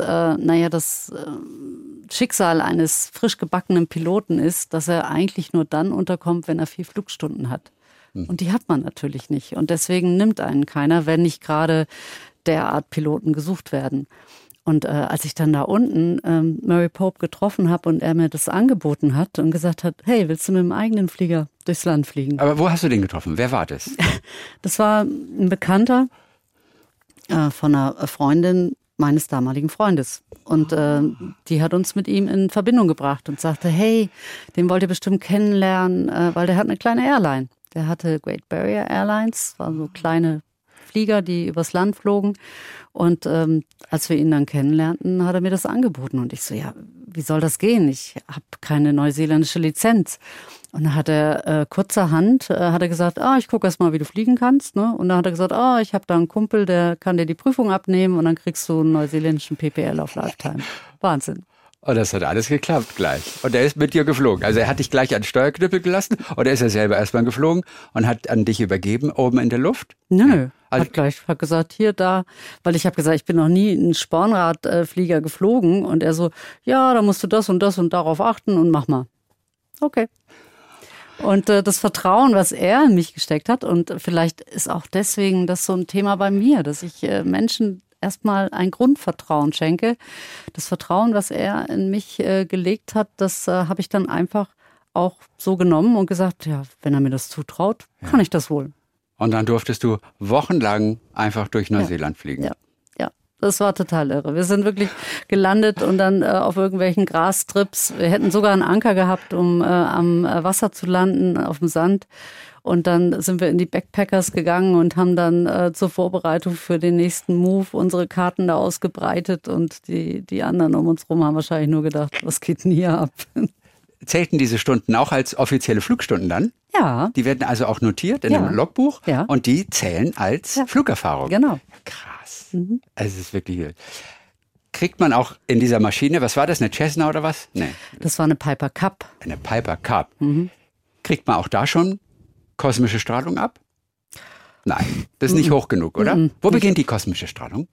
Schicksal eines frisch gebackenen Piloten ist, dass er eigentlich nur dann unterkommt, wenn er 4 Flugstunden hat. Und die hat man natürlich nicht. Und deswegen nimmt einen keiner, wenn nicht gerade derart Piloten gesucht werden. Und als ich dann da unten Murray Pope getroffen habe und er mir das angeboten hat und gesagt hat, hey, willst du mit dem eigenen Flieger durchs Land fliegen? Aber wo hast du den getroffen? Wer war das? Das war ein Bekannter von einer Freundin meines damaligen Freundes. Und die hat uns mit ihm in Verbindung gebracht und sagte, hey, den wollt ihr bestimmt kennenlernen, weil der hat eine kleine Airline. Der hatte Great Barrier Airlines, war so kleine Flieger, die übers Land flogen. Und als wir ihn dann kennenlernten, hat er mir das angeboten. Und ich so, ja, wie soll das gehen? Ich habe keine neuseeländische Lizenz. Und dann hat er kurzerhand gesagt, ich gucke erst mal, wie du fliegen kannst. Ne? Und dann hat er gesagt, ich habe da einen Kumpel, der kann dir die Prüfung abnehmen und dann kriegst du einen neuseeländischen PPL auf Lifetime. Wahnsinn. Und das hat alles geklappt gleich. Und er ist mit dir geflogen. Also er hat dich gleich an den Steuerknüppel gelassen oder ist er selber erstmal geflogen und hat an dich übergeben, oben in der Luft? Nö, hat gesagt, hier, da, weil ich habe gesagt, ich bin noch nie einen Spornradflieger geflogen und er so, ja, da musst du das und darauf achten und mach mal. Okay. Und das Vertrauen, was er in mich gesteckt hat und vielleicht ist auch deswegen das so ein Thema bei mir, dass ich Menschen erstmal ein Grundvertrauen schenke. Das Vertrauen, was er in mich gelegt hat, das habe ich dann einfach auch so genommen und gesagt, ja, wenn er mir das zutraut, kann ich das wohl. Und dann durftest du wochenlang einfach durch Neuseeland fliegen. Ja, das war total irre. Wir sind wirklich gelandet und dann auf irgendwelchen Grastrips. Wir hätten sogar einen Anker gehabt, um am Wasser zu landen, auf dem Sand. Und dann sind wir in die Backpackers gegangen und haben dann zur Vorbereitung für den nächsten Move unsere Karten da ausgebreitet. Und die anderen um uns rum haben wahrscheinlich nur gedacht, was geht denn hier ab? Zählten diese Stunden auch als offizielle Flugstunden dann? Ja. Die werden also auch notiert in einem Logbuch und die zählen als Flugerfahrung? Genau. Krass. Also es ist wirklich... Kriegt man auch in dieser Maschine, was war das, eine Cessna oder was? Nee. Das war eine Piper Cub. Eine Piper Cub. Kriegt man auch da schon kosmische Strahlung ab? Nein, das ist nicht hoch genug, oder? Wo beginnt die kosmische Strahlung?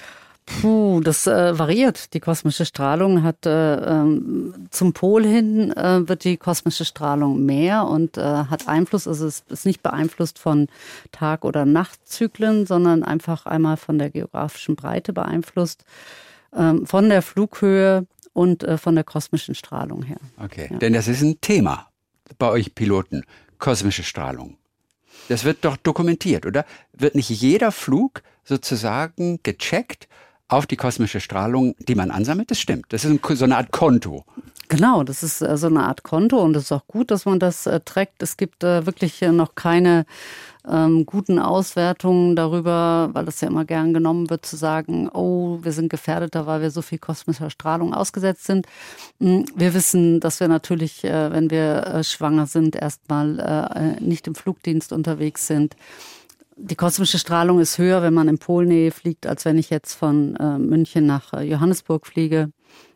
Das variiert. Die kosmische Strahlung hat zum Pol hin wird die kosmische Strahlung mehr und hat Einfluss, also es ist nicht beeinflusst von Tag- oder Nachtzyklen, sondern einfach einmal von der geografischen Breite beeinflusst, von der Flughöhe und von der kosmischen Strahlung her. Okay, denn das ist ein Thema bei euch Piloten, kosmische Strahlung. Das wird doch dokumentiert, oder? Wird nicht jeder Flug sozusagen gecheckt auf die kosmische Strahlung, die man ansammelt? Das stimmt. Das ist so eine Art Konto. Genau, das ist so eine Art Konto und es ist auch gut, dass man das trackt. Es gibt wirklich noch keine guten Auswertungen darüber, weil das ja immer gern genommen wird, zu sagen, wir sind gefährdeter, weil wir so viel kosmischer Strahlung ausgesetzt sind. Wir wissen, dass wir natürlich, wenn wir schwanger sind, erstmal nicht im Flugdienst unterwegs sind. Die kosmische Strahlung ist höher, wenn man in Polnähe fliegt, als wenn ich jetzt von München nach Johannesburg fliege.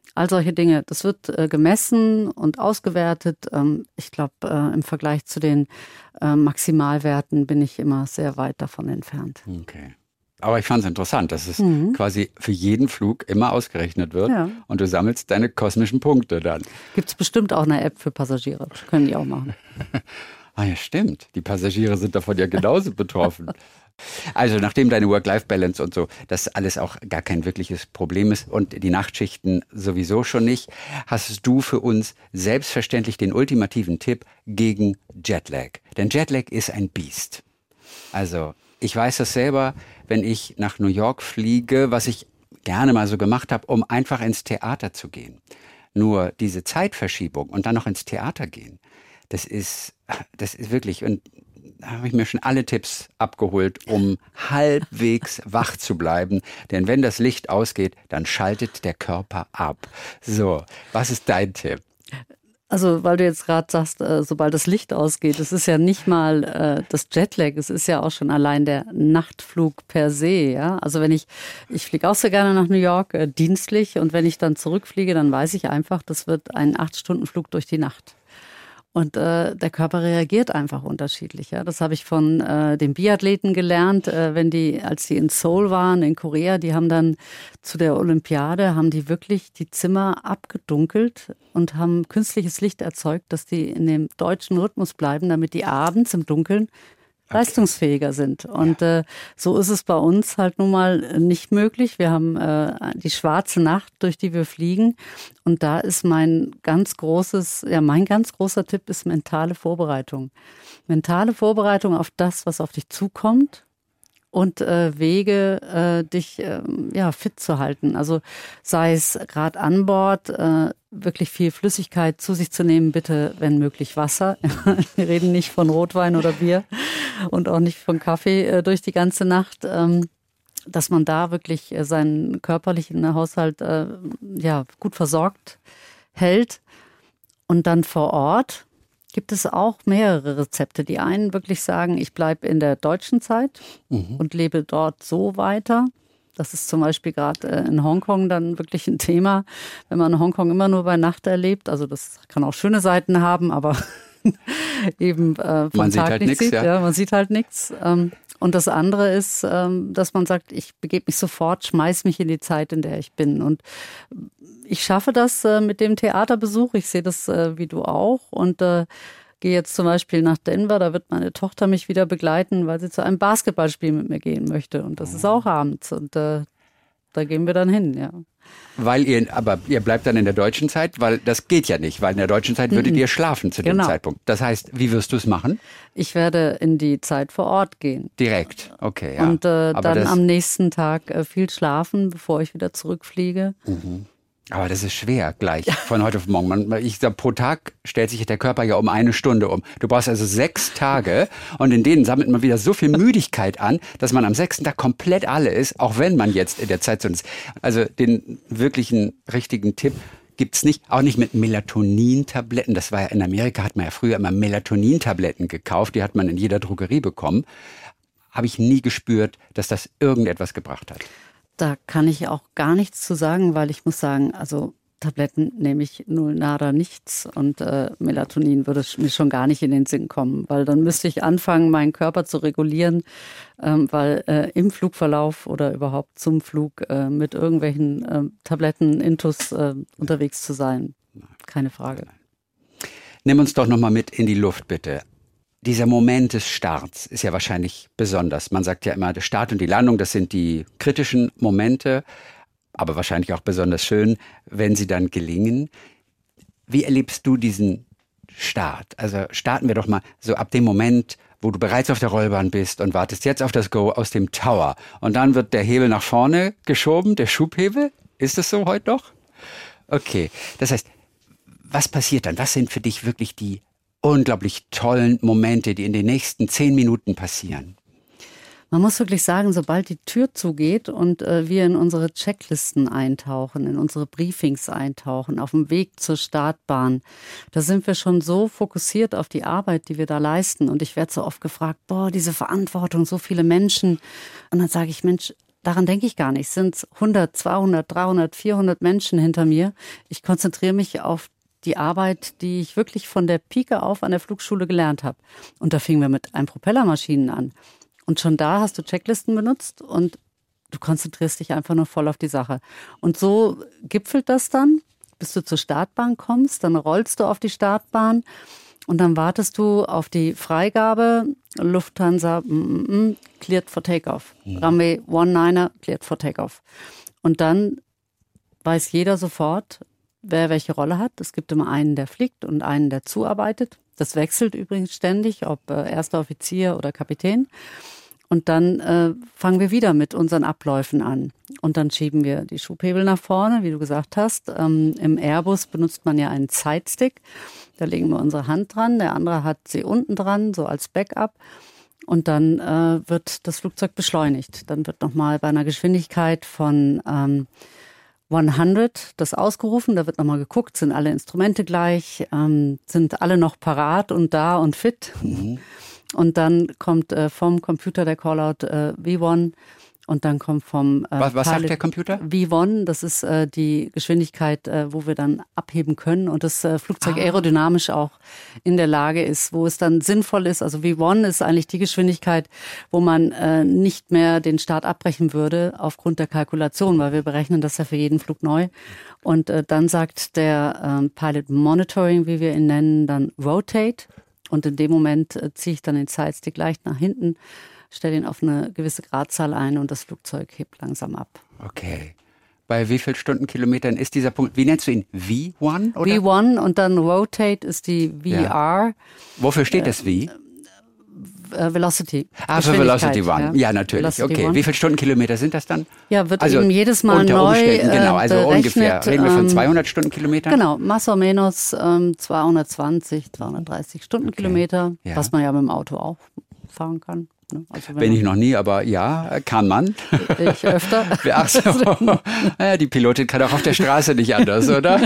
All solche Dinge. Das wird gemessen und ausgewertet. Ich glaube, im Vergleich zu den Maximalwerten bin ich immer sehr weit davon entfernt. Okay. Aber ich fand es interessant, dass es quasi für jeden Flug immer ausgerechnet wird und du sammelst deine kosmischen Punkte dann. Gibt es bestimmt auch eine App für Passagiere. Können die auch machen. Ah ja, stimmt. Die Passagiere sind davon ja genauso betroffen. Also nachdem deine Work-Life-Balance und so, das alles auch gar kein wirkliches Problem ist und die Nachtschichten sowieso schon nicht, hast du für uns selbstverständlich den ultimativen Tipp gegen Jetlag. Denn Jetlag ist ein Biest. Also ich weiß das selber, wenn ich nach New York fliege, was ich gerne mal so gemacht habe, um einfach ins Theater zu gehen. Nur diese Zeitverschiebung und dann noch ins Theater gehen, das ist wirklich, und da habe ich mir schon alle Tipps abgeholt, um halbwegs wach zu bleiben. Denn wenn das Licht ausgeht, dann schaltet der Körper ab. So, was ist dein Tipp? Also, weil du jetzt gerade sagst, sobald das Licht ausgeht, es ist ja nicht mal das Jetlag, es ist ja auch schon allein der Nachtflug per se. Ja? Also ich fliege auch sehr gerne nach New York, dienstlich, und wenn ich dann zurückfliege, dann weiß ich einfach, das wird ein 8-Stunden-Flug durch die Nacht. Und der Körper reagiert einfach unterschiedlich. Ja? Das habe ich von den Biathleten gelernt, als die in Seoul waren, in Korea, die haben dann zu der Olympiade, haben die wirklich die Zimmer abgedunkelt und haben künstliches Licht erzeugt, dass die in dem deutschen Rhythmus bleiben, damit die abends im Dunkeln leistungsfähiger sind. Und so ist es bei uns halt nun mal nicht möglich. Wir haben die schwarze Nacht, durch die wir fliegen. Und da ist mein ganz großer Tipp ist mentale Vorbereitung. Mentale Vorbereitung auf das, was auf dich zukommt, und Wege, dich fit zu halten. Also sei es gerade an Bord, wirklich viel Flüssigkeit zu sich zu nehmen, bitte, wenn möglich, Wasser. Wir reden nicht von Rotwein oder Bier und auch nicht von Kaffee durch die ganze Nacht. Dass man da wirklich seinen körperlichen Haushalt gut versorgt hält. Und dann vor Ort gibt es auch mehrere Rezepte. Die einen wirklich sagen, ich bleibe in der deutschen Zeit und lebe dort so weiter. Das ist zum Beispiel gerade in Hongkong dann wirklich ein Thema, wenn man Hongkong immer nur bei Nacht erlebt. Also das kann auch schöne Seiten haben, aber eben vom Tag nichts sieht. Ja, man sieht halt nichts. Und das andere ist, dass man sagt, ich begebe mich sofort, schmeiß mich in die Zeit, in der ich bin. Und ich schaffe das mit dem Theaterbesuch. Ich sehe das wie du auch. Und gehe jetzt zum Beispiel nach Denver, da wird meine Tochter mich wieder begleiten, weil sie zu einem Basketballspiel mit mir gehen möchte. Und das ist auch abends. Und da gehen wir dann hin, ja. Aber ihr bleibt dann in der deutschen Zeit, weil das geht ja nicht, weil in der deutschen Zeit würdet ihr schlafen zu dem Zeitpunkt. Das heißt, wie wirst du es machen? Ich werde in die Zeit vor Ort gehen. Direkt, okay, ja. Und dann am nächsten Tag viel schlafen, bevor ich wieder zurückfliege. Aber das ist schwer gleich von heute auf morgen. Ich sag, pro Tag stellt sich der Körper ja um 1 Stunde um. Du brauchst also 6 Tage und in denen sammelt man wieder so viel Müdigkeit an, dass man am 6. Tag komplett alle ist, auch wenn man jetzt in der Zeitzone ist. Also den wirklichen richtigen Tipp gibt's nicht, auch nicht mit Melatonin-Tabletten. Das war ja in Amerika, hat man ja früher immer Melatonin-Tabletten gekauft, die hat man in jeder Drogerie bekommen. Habe ich nie gespürt, dass das irgendetwas gebracht hat. Da kann ich auch gar nichts zu sagen, weil ich muss sagen, also Tabletten nehme ich null nada nichts und Melatonin würde mir schon gar nicht in den Sinn kommen, weil dann müsste ich anfangen, meinen Körper zu regulieren, weil im Flugverlauf oder überhaupt zum Flug mit irgendwelchen Tabletten intus unterwegs zu sein. Keine Frage. Nimm uns doch nochmal mit in die Luft, bitte. Dieser Moment des Starts ist ja wahrscheinlich besonders. Man sagt ja immer, der Start und die Landung, das sind die kritischen Momente, aber wahrscheinlich auch besonders schön, wenn sie dann gelingen. Wie erlebst du diesen Start? Also starten wir doch mal so ab dem Moment, wo du bereits auf der Rollbahn bist und wartest jetzt auf das Go aus dem Tower. Und dann wird der Hebel nach vorne geschoben, der Schubhebel. Ist das so heute noch? Okay, das heißt, was passiert dann? Was sind für dich wirklich die unglaublich tollen Momente, die in den nächsten 10 Minuten passieren? Man muss wirklich sagen, sobald die Tür zugeht und wir in unsere Checklisten eintauchen, in unsere Briefings eintauchen, auf dem Weg zur Startbahn, da sind wir schon so fokussiert auf die Arbeit, die wir da leisten. Und ich werde so oft gefragt, diese Verantwortung, so viele Menschen. Und dann sage ich, Mensch, daran denke ich gar nicht. Es sind 100, 200, 300, 400 Menschen hinter mir. Ich konzentriere mich auf die Arbeit, die ich wirklich von der Pike auf an der Flugschule gelernt habe. Und da fingen wir mit einem Propellermaschinen an. Und schon da hast du Checklisten benutzt und du konzentrierst dich einfach nur voll auf die Sache. Und so gipfelt das dann, bis du zur Startbahn kommst. Dann rollst du auf die Startbahn und dann wartest du auf die Freigabe. Lufthansa, cleared for takeoff. Runway 19er, cleared for takeoff. Und dann weiß jeder sofort, wer welche Rolle hat. Es gibt immer einen, der fliegt und einen, der zuarbeitet. Das wechselt übrigens ständig, ob erster Offizier oder Kapitän. Und dann fangen wir wieder mit unseren Abläufen an. Und dann schieben wir die Schubhebel nach vorne, wie du gesagt hast. Im Airbus benutzt man ja einen Sidestick. Da legen wir unsere Hand dran. Der andere hat sie unten dran, so als Backup. Und dann wird das Flugzeug beschleunigt. Dann wird nochmal bei einer Geschwindigkeit von 100 das ausgerufen. Da wird nochmal geguckt, sind alle Instrumente gleich, sind alle noch parat und da und fit. Und dann kommt vom Computer der Callout V1 und dann kommt vom Was sagt der Computer? V1, das ist die Geschwindigkeit, wo wir dann abheben können und das Flugzeug aerodynamisch auch in der Lage ist, wo es dann sinnvoll ist. Also V1 ist eigentlich die Geschwindigkeit, wo man nicht mehr den Start abbrechen würde aufgrund der Kalkulation, weil wir berechnen das ja für jeden Flug neu. Und dann sagt der Pilot Monitoring, wie wir ihn nennen, dann Rotate. Und in dem Moment ziehe ich dann den Sidestick leicht nach hinten, stelle ihn auf eine gewisse Gradzahl ein und das Flugzeug hebt langsam ab. Okay. Bei wie viel Stundenkilometern ist dieser Punkt? Wie nennst du ihn? V1? Oder? V1 und dann Rotate ist die VR. Ja. Wofür steht das V? Velocity. Für Velocity One. Ja, natürlich. Velocity okay. One. Wie viele Stundenkilometer sind das dann? Ja, wird also eben jedes Mal unter neu Umständen, genau. Also berechnet, ungefähr. Reden wir von 200 Stundenkilometern? Genau, más o menos 220, 230 Stundenkilometer, Ja. was man ja mit dem Auto auch fahren kann. Ne? Also Bin ich noch nie, aber ja, kann man. Ich öfter. Ach so. Ja, die Pilotin kann auch auf der Straße nicht anders, oder?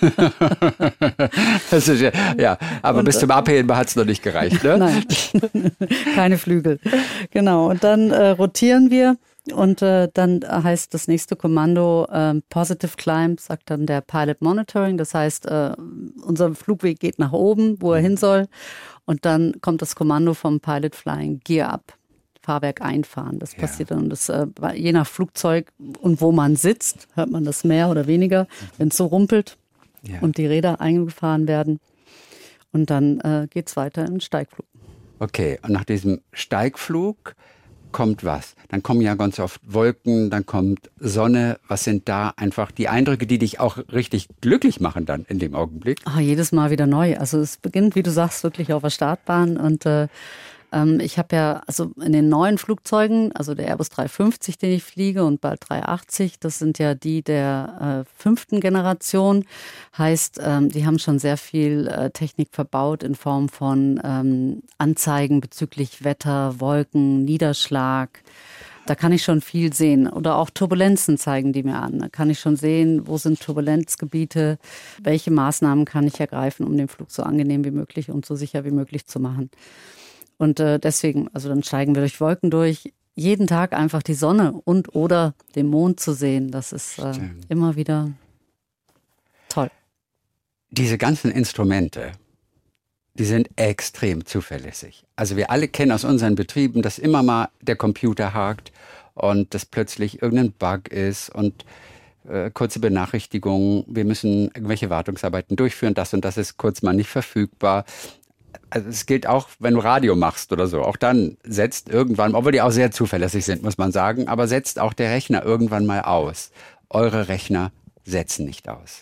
Das ist ja, aber bis zum Abheben hat es noch nicht gereicht, ne? Nein, keine Flügel. Genau, und dann rotieren wir und dann heißt das nächste Kommando Positive Climb, sagt dann der Pilot Monitoring. Das heißt, unser Flugweg geht nach oben, wo er hin soll. Und dann kommt das Kommando vom Pilot Flying Gear Up. Fahrwerk einfahren. Das passiert dann. Das, je nach Flugzeug und wo man sitzt, hört man das mehr oder weniger, wenn es so rumpelt und die Räder eingefahren werden. Und dann geht es weiter in den Steigflug. Okay, und nach diesem Steigflug kommt was? Dann kommen ja ganz oft Wolken, dann kommt Sonne. Was sind da einfach die Eindrücke, die dich auch richtig glücklich machen dann in dem Augenblick? Jedes Mal wieder neu. Also es beginnt, wie du sagst, wirklich auf der Startbahn und ich habe ja also in den neuen Flugzeugen, also der Airbus 350, den ich fliege und bald 380, das sind ja die der 5. Generation. Heißt, die haben schon sehr viel Technik verbaut in Form von Anzeigen bezüglich Wetter, Wolken, Niederschlag. Da kann ich schon viel sehen. Oder auch Turbulenzen zeigen die mir an. Da kann ich schon sehen, wo sind Turbulenzgebiete, welche Maßnahmen kann ich ergreifen, um den Flug so angenehm wie möglich und so sicher wie möglich zu machen. Und deswegen, also dann steigen wir durch Wolken durch. Jeden Tag einfach die Sonne und oder den Mond zu sehen, das ist immer wieder toll. Diese ganzen Instrumente, die sind extrem zuverlässig. Also wir alle kennen aus unseren Betrieben, dass immer mal der Computer hakt und dass plötzlich irgendein Bug ist und kurze Benachrichtigungen, wir müssen irgendwelche Wartungsarbeiten durchführen, das und das ist kurz mal nicht verfügbar. Also es gilt auch, wenn du Radio machst oder so. Auch dann setzt irgendwann, obwohl die auch sehr zuverlässig sind, muss man sagen, aber setzt auch der Rechner irgendwann mal aus. Eure Rechner setzen nicht aus.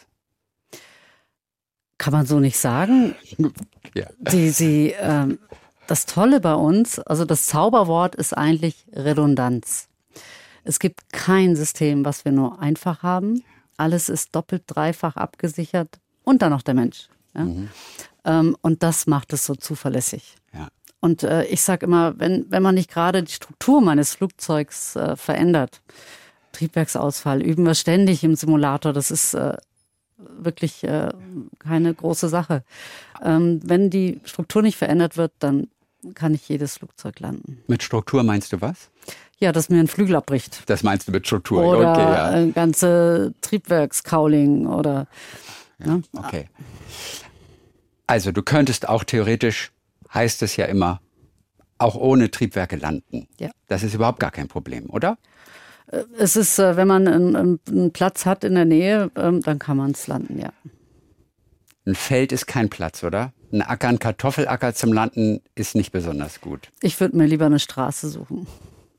Kann man so nicht sagen. Ja. Das Tolle bei uns, also das Zauberwort ist eigentlich Redundanz. Es gibt kein System, was wir nur einfach haben. Alles ist doppelt, dreifach abgesichert und dann noch der Mensch. Ja? Und das macht es so zuverlässig. Ja. Und ich sage immer, wenn man nicht gerade die Struktur meines Flugzeugs verändert, Triebwerksausfall, üben wir ständig im Simulator, das ist wirklich keine große Sache. Wenn die Struktur nicht verändert wird, dann kann nicht jedes Flugzeug landen. Mit Struktur meinst du was? Ja, dass mir ein Flügel abbricht. Das meinst du mit Struktur? Oder okay, ja. ein ganze Triebwerkskauling oder. Ja, okay. Also du könntest auch theoretisch, heißt es ja immer, auch ohne Triebwerke landen. Ja. Das ist überhaupt gar kein Problem, oder? Es ist, wenn man einen Platz hat in der Nähe, dann kann man es landen, ja. Ein Feld ist kein Platz, oder? Ein Acker, ein Kartoffelacker zum Landen ist nicht besonders gut. Ich würde mir lieber eine Straße suchen.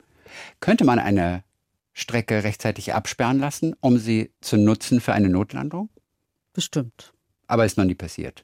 Könnte man eine Strecke rechtzeitig absperren lassen, um sie zu nutzen für eine Notlandung? Bestimmt. Aber ist noch nie passiert.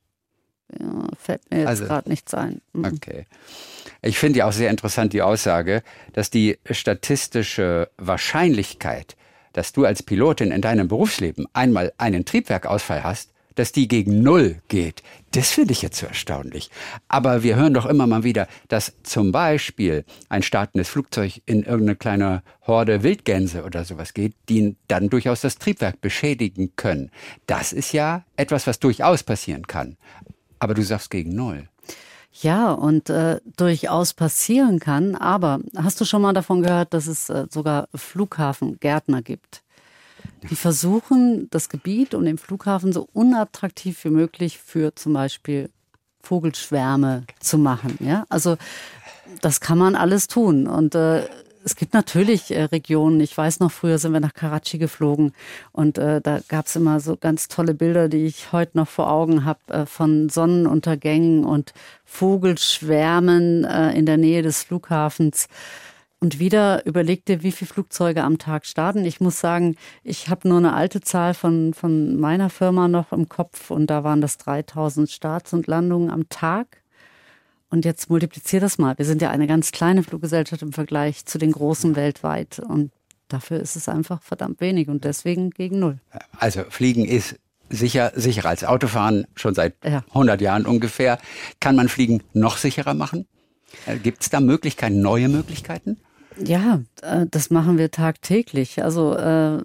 Ja, fällt mir jetzt gerade nichts ein. Okay. Ich finde ja auch sehr interessant die Aussage, dass die statistische Wahrscheinlichkeit, dass du als Pilotin in deinem Berufsleben einmal einen Triebwerkausfall hast, dass die gegen 0 geht. Das finde ich jetzt so erstaunlich. Aber wir hören doch immer mal wieder, dass zum Beispiel ein startendes Flugzeug in irgendeine kleine Horde Wildgänse oder sowas geht, die dann durchaus das Triebwerk beschädigen können. Das ist ja etwas, was durchaus passieren kann. Aber du sagst gegen 0. Ja, und durchaus passieren kann. Aber hast du schon mal davon gehört, dass es sogar Flughafengärtner gibt? Die versuchen, das Gebiet um den Flughafen so unattraktiv wie möglich für zum Beispiel Vogelschwärme zu machen. Ja? Also das kann man alles tun. Und es gibt natürlich Regionen, ich weiß noch, früher sind wir nach Karachi geflogen und da gab es immer so ganz tolle Bilder, die ich heute noch vor Augen habe, von Sonnenuntergängen und Vogelschwärmen in der Nähe des Flughafens. Und wieder überlegte, wie viele Flugzeuge am Tag starten. Ich muss sagen, ich habe nur eine alte Zahl von meiner Firma noch im Kopf und da waren das 3000 Starts und Landungen am Tag. Und jetzt multiplizier das mal. Wir sind ja eine ganz kleine Fluggesellschaft im Vergleich zu den großen weltweit. Und dafür ist es einfach verdammt wenig und deswegen gegen 0. Also Fliegen ist sicherer als Autofahren, schon seit 100 Jahren ungefähr. Kann man Fliegen noch sicherer machen? Gibt es da Möglichkeiten, neue Möglichkeiten? Ja, das machen wir tagtäglich. Also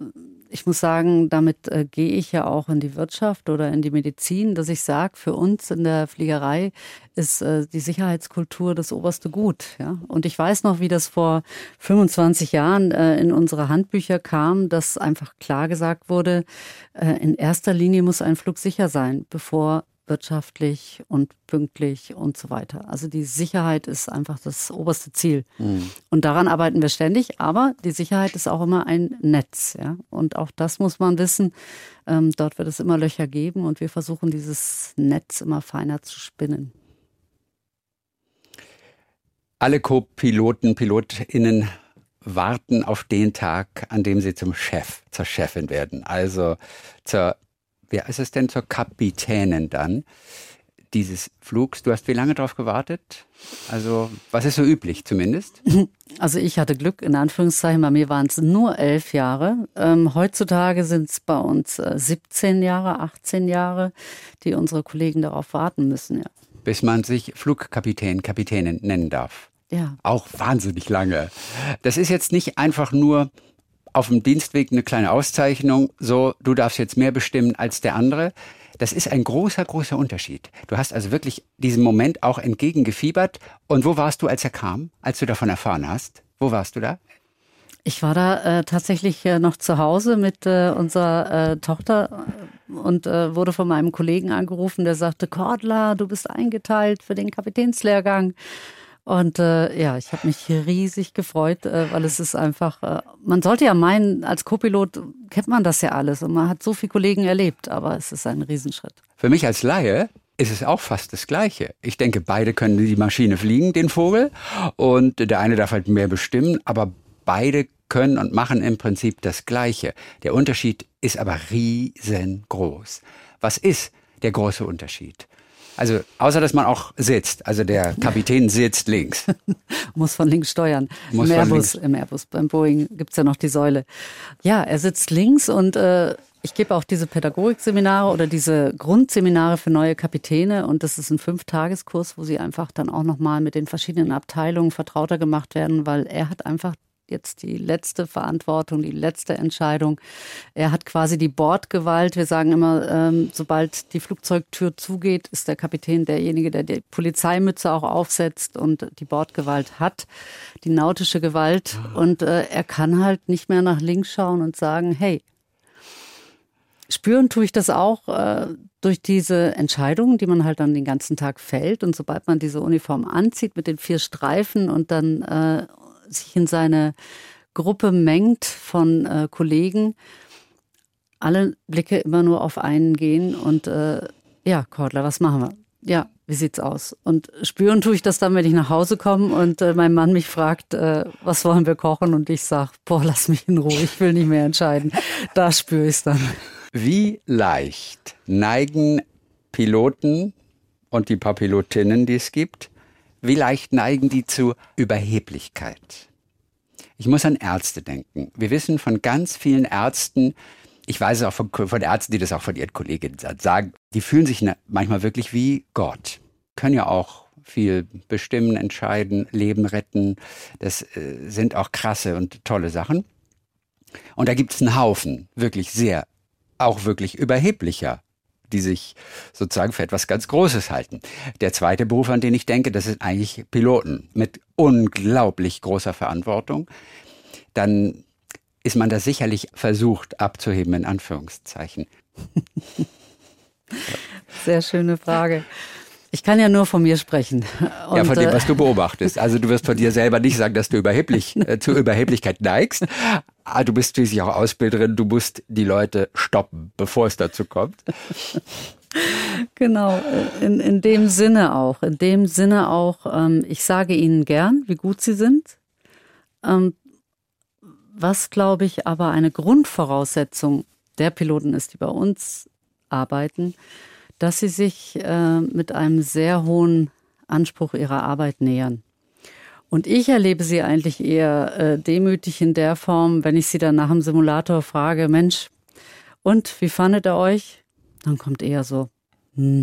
ich muss sagen, damit gehe ich ja auch in die Wirtschaft oder in die Medizin, dass ich sage, für uns in der Fliegerei ist die Sicherheitskultur das oberste Gut. Ja? Und ich weiß noch, wie das vor 25 Jahren in unsere Handbücher kam, dass einfach klar gesagt wurde, in erster Linie muss ein Flug sicher sein, bevor wirtschaftlich und pünktlich und so weiter. Also die Sicherheit ist einfach das oberste Ziel. Und daran arbeiten wir ständig, aber die Sicherheit ist auch immer ein Netz. Ja? Und auch das muss man wissen. Dort wird es immer Löcher geben und wir versuchen, dieses Netz immer feiner zu spinnen. Alle Co-Piloten, PilotInnen warten auf den Tag, an dem sie zum Chef, zur Chefin werden. Also wer ist es denn, zur Kapitänin dann dieses Flugs? Du hast wie lange drauf gewartet? Also was ist so üblich zumindest? Also ich hatte Glück, in Anführungszeichen, bei mir waren es nur 11 Jahre. Heutzutage sind es bei uns 17 Jahre, 18 Jahre, die unsere Kollegen darauf warten müssen. Ja. Bis man sich Flugkapitän, Kapitänin nennen darf. Ja. Auch wahnsinnig lange. Das ist jetzt nicht einfach nur auf dem Dienstweg eine kleine Auszeichnung, so, du darfst jetzt mehr bestimmen als der andere. Das ist ein großer, großer Unterschied. Du hast also wirklich diesem Moment auch entgegengefiebert. Und wo warst du, als er kam, als du davon erfahren hast? Wo warst du da? Ich war da tatsächlich noch zu Hause mit unserer Tochter und wurde von meinem Kollegen angerufen, der sagte, Cordula, du bist eingeteilt für den Kapitänslehrgang. Und ich habe mich hier riesig gefreut, weil es ist einfach, man sollte ja meinen, als Co-Pilot kennt man das ja alles und man hat so viele Kollegen erlebt, aber es ist ein Riesenschritt. Für mich als Laie ist es auch fast das Gleiche. Ich denke, beide können die Maschine fliegen, den Vogel, und der eine darf halt mehr bestimmen, aber beide können und machen im Prinzip das Gleiche. Der Unterschied ist aber riesengroß. Was ist der große Unterschied? Also außer, dass man auch sitzt. Also der Kapitän sitzt links. Muss von links steuern. Im Airbus. Beim Boeing gibt's ja noch die Säule. Ja, er sitzt links und ich gebe auch diese Pädagogikseminare oder diese Grundseminare für neue Kapitäne. Und das ist ein 5-Tageskurs, wo sie einfach dann auch nochmal mit den verschiedenen Abteilungen vertrauter gemacht werden, weil er hat einfach jetzt die letzte Verantwortung, die letzte Entscheidung. Er hat quasi die Bordgewalt. Wir sagen immer, sobald die Flugzeugtür zugeht, ist der Kapitän derjenige, der die Polizeimütze auch aufsetzt und die Bordgewalt hat, die nautische Gewalt. Und er kann halt nicht mehr nach links schauen und sagen, hey, spüren tue ich das auch durch diese Entscheidungen, die man halt dann den ganzen Tag fällt. Und sobald man diese Uniform anzieht mit den 4 Streifen und dann sich in seine Gruppe mengt von Kollegen, alle Blicke immer nur auf einen gehen. Und ja, Cordula, was machen wir? Ja, wie sieht's aus? Und spüren tue ich das dann, wenn ich nach Hause komme und mein Mann mich fragt, was wollen wir kochen? Und ich sage, boah, lass mich in Ruhe, ich will nicht mehr entscheiden. Da spüre ich es dann. Wie leicht neigen Piloten und die paar Pilotinnen, die es gibt, wie leicht neigen die zu Überheblichkeit? Ich muss an Ärzte denken. Wir wissen von ganz vielen Ärzten, ich weiß es auch von Ärzten, die das auch von ihren Kolleginnen sagen, die fühlen sich manchmal wirklich wie Gott. Können ja auch viel bestimmen, entscheiden, Leben retten. Das sind auch krasse und tolle Sachen. Und da gibt es einen Haufen wirklich wirklich überheblicher, die sich sozusagen für etwas ganz Großes halten. Der zweite Beruf, an den ich denke, das sind eigentlich Piloten mit unglaublich großer Verantwortung. Dann ist man da sicherlich versucht abzuheben, in Anführungszeichen. Sehr schöne Frage. Ich kann ja nur von mir sprechen. Und ja, von dem, was du beobachtest. Also du wirst von dir selber nicht sagen, dass du zur Überheblichkeit neigst. Aber du bist schließlich auch Ausbilderin. Du musst die Leute stoppen, bevor es dazu kommt. Genau, in dem Sinne auch. Ich sage ihnen gern, wie gut sie sind. Was, glaube ich, aber eine Grundvoraussetzung der Piloten ist, die bei uns arbeiten, dass sie sich mit einem sehr hohen Anspruch ihrer Arbeit nähern. Und ich erlebe sie eigentlich eher demütig in der Form, wenn ich sie dann nach dem Simulator frage, Mensch, und wie fandet ihr euch? Dann kommt eher so, ja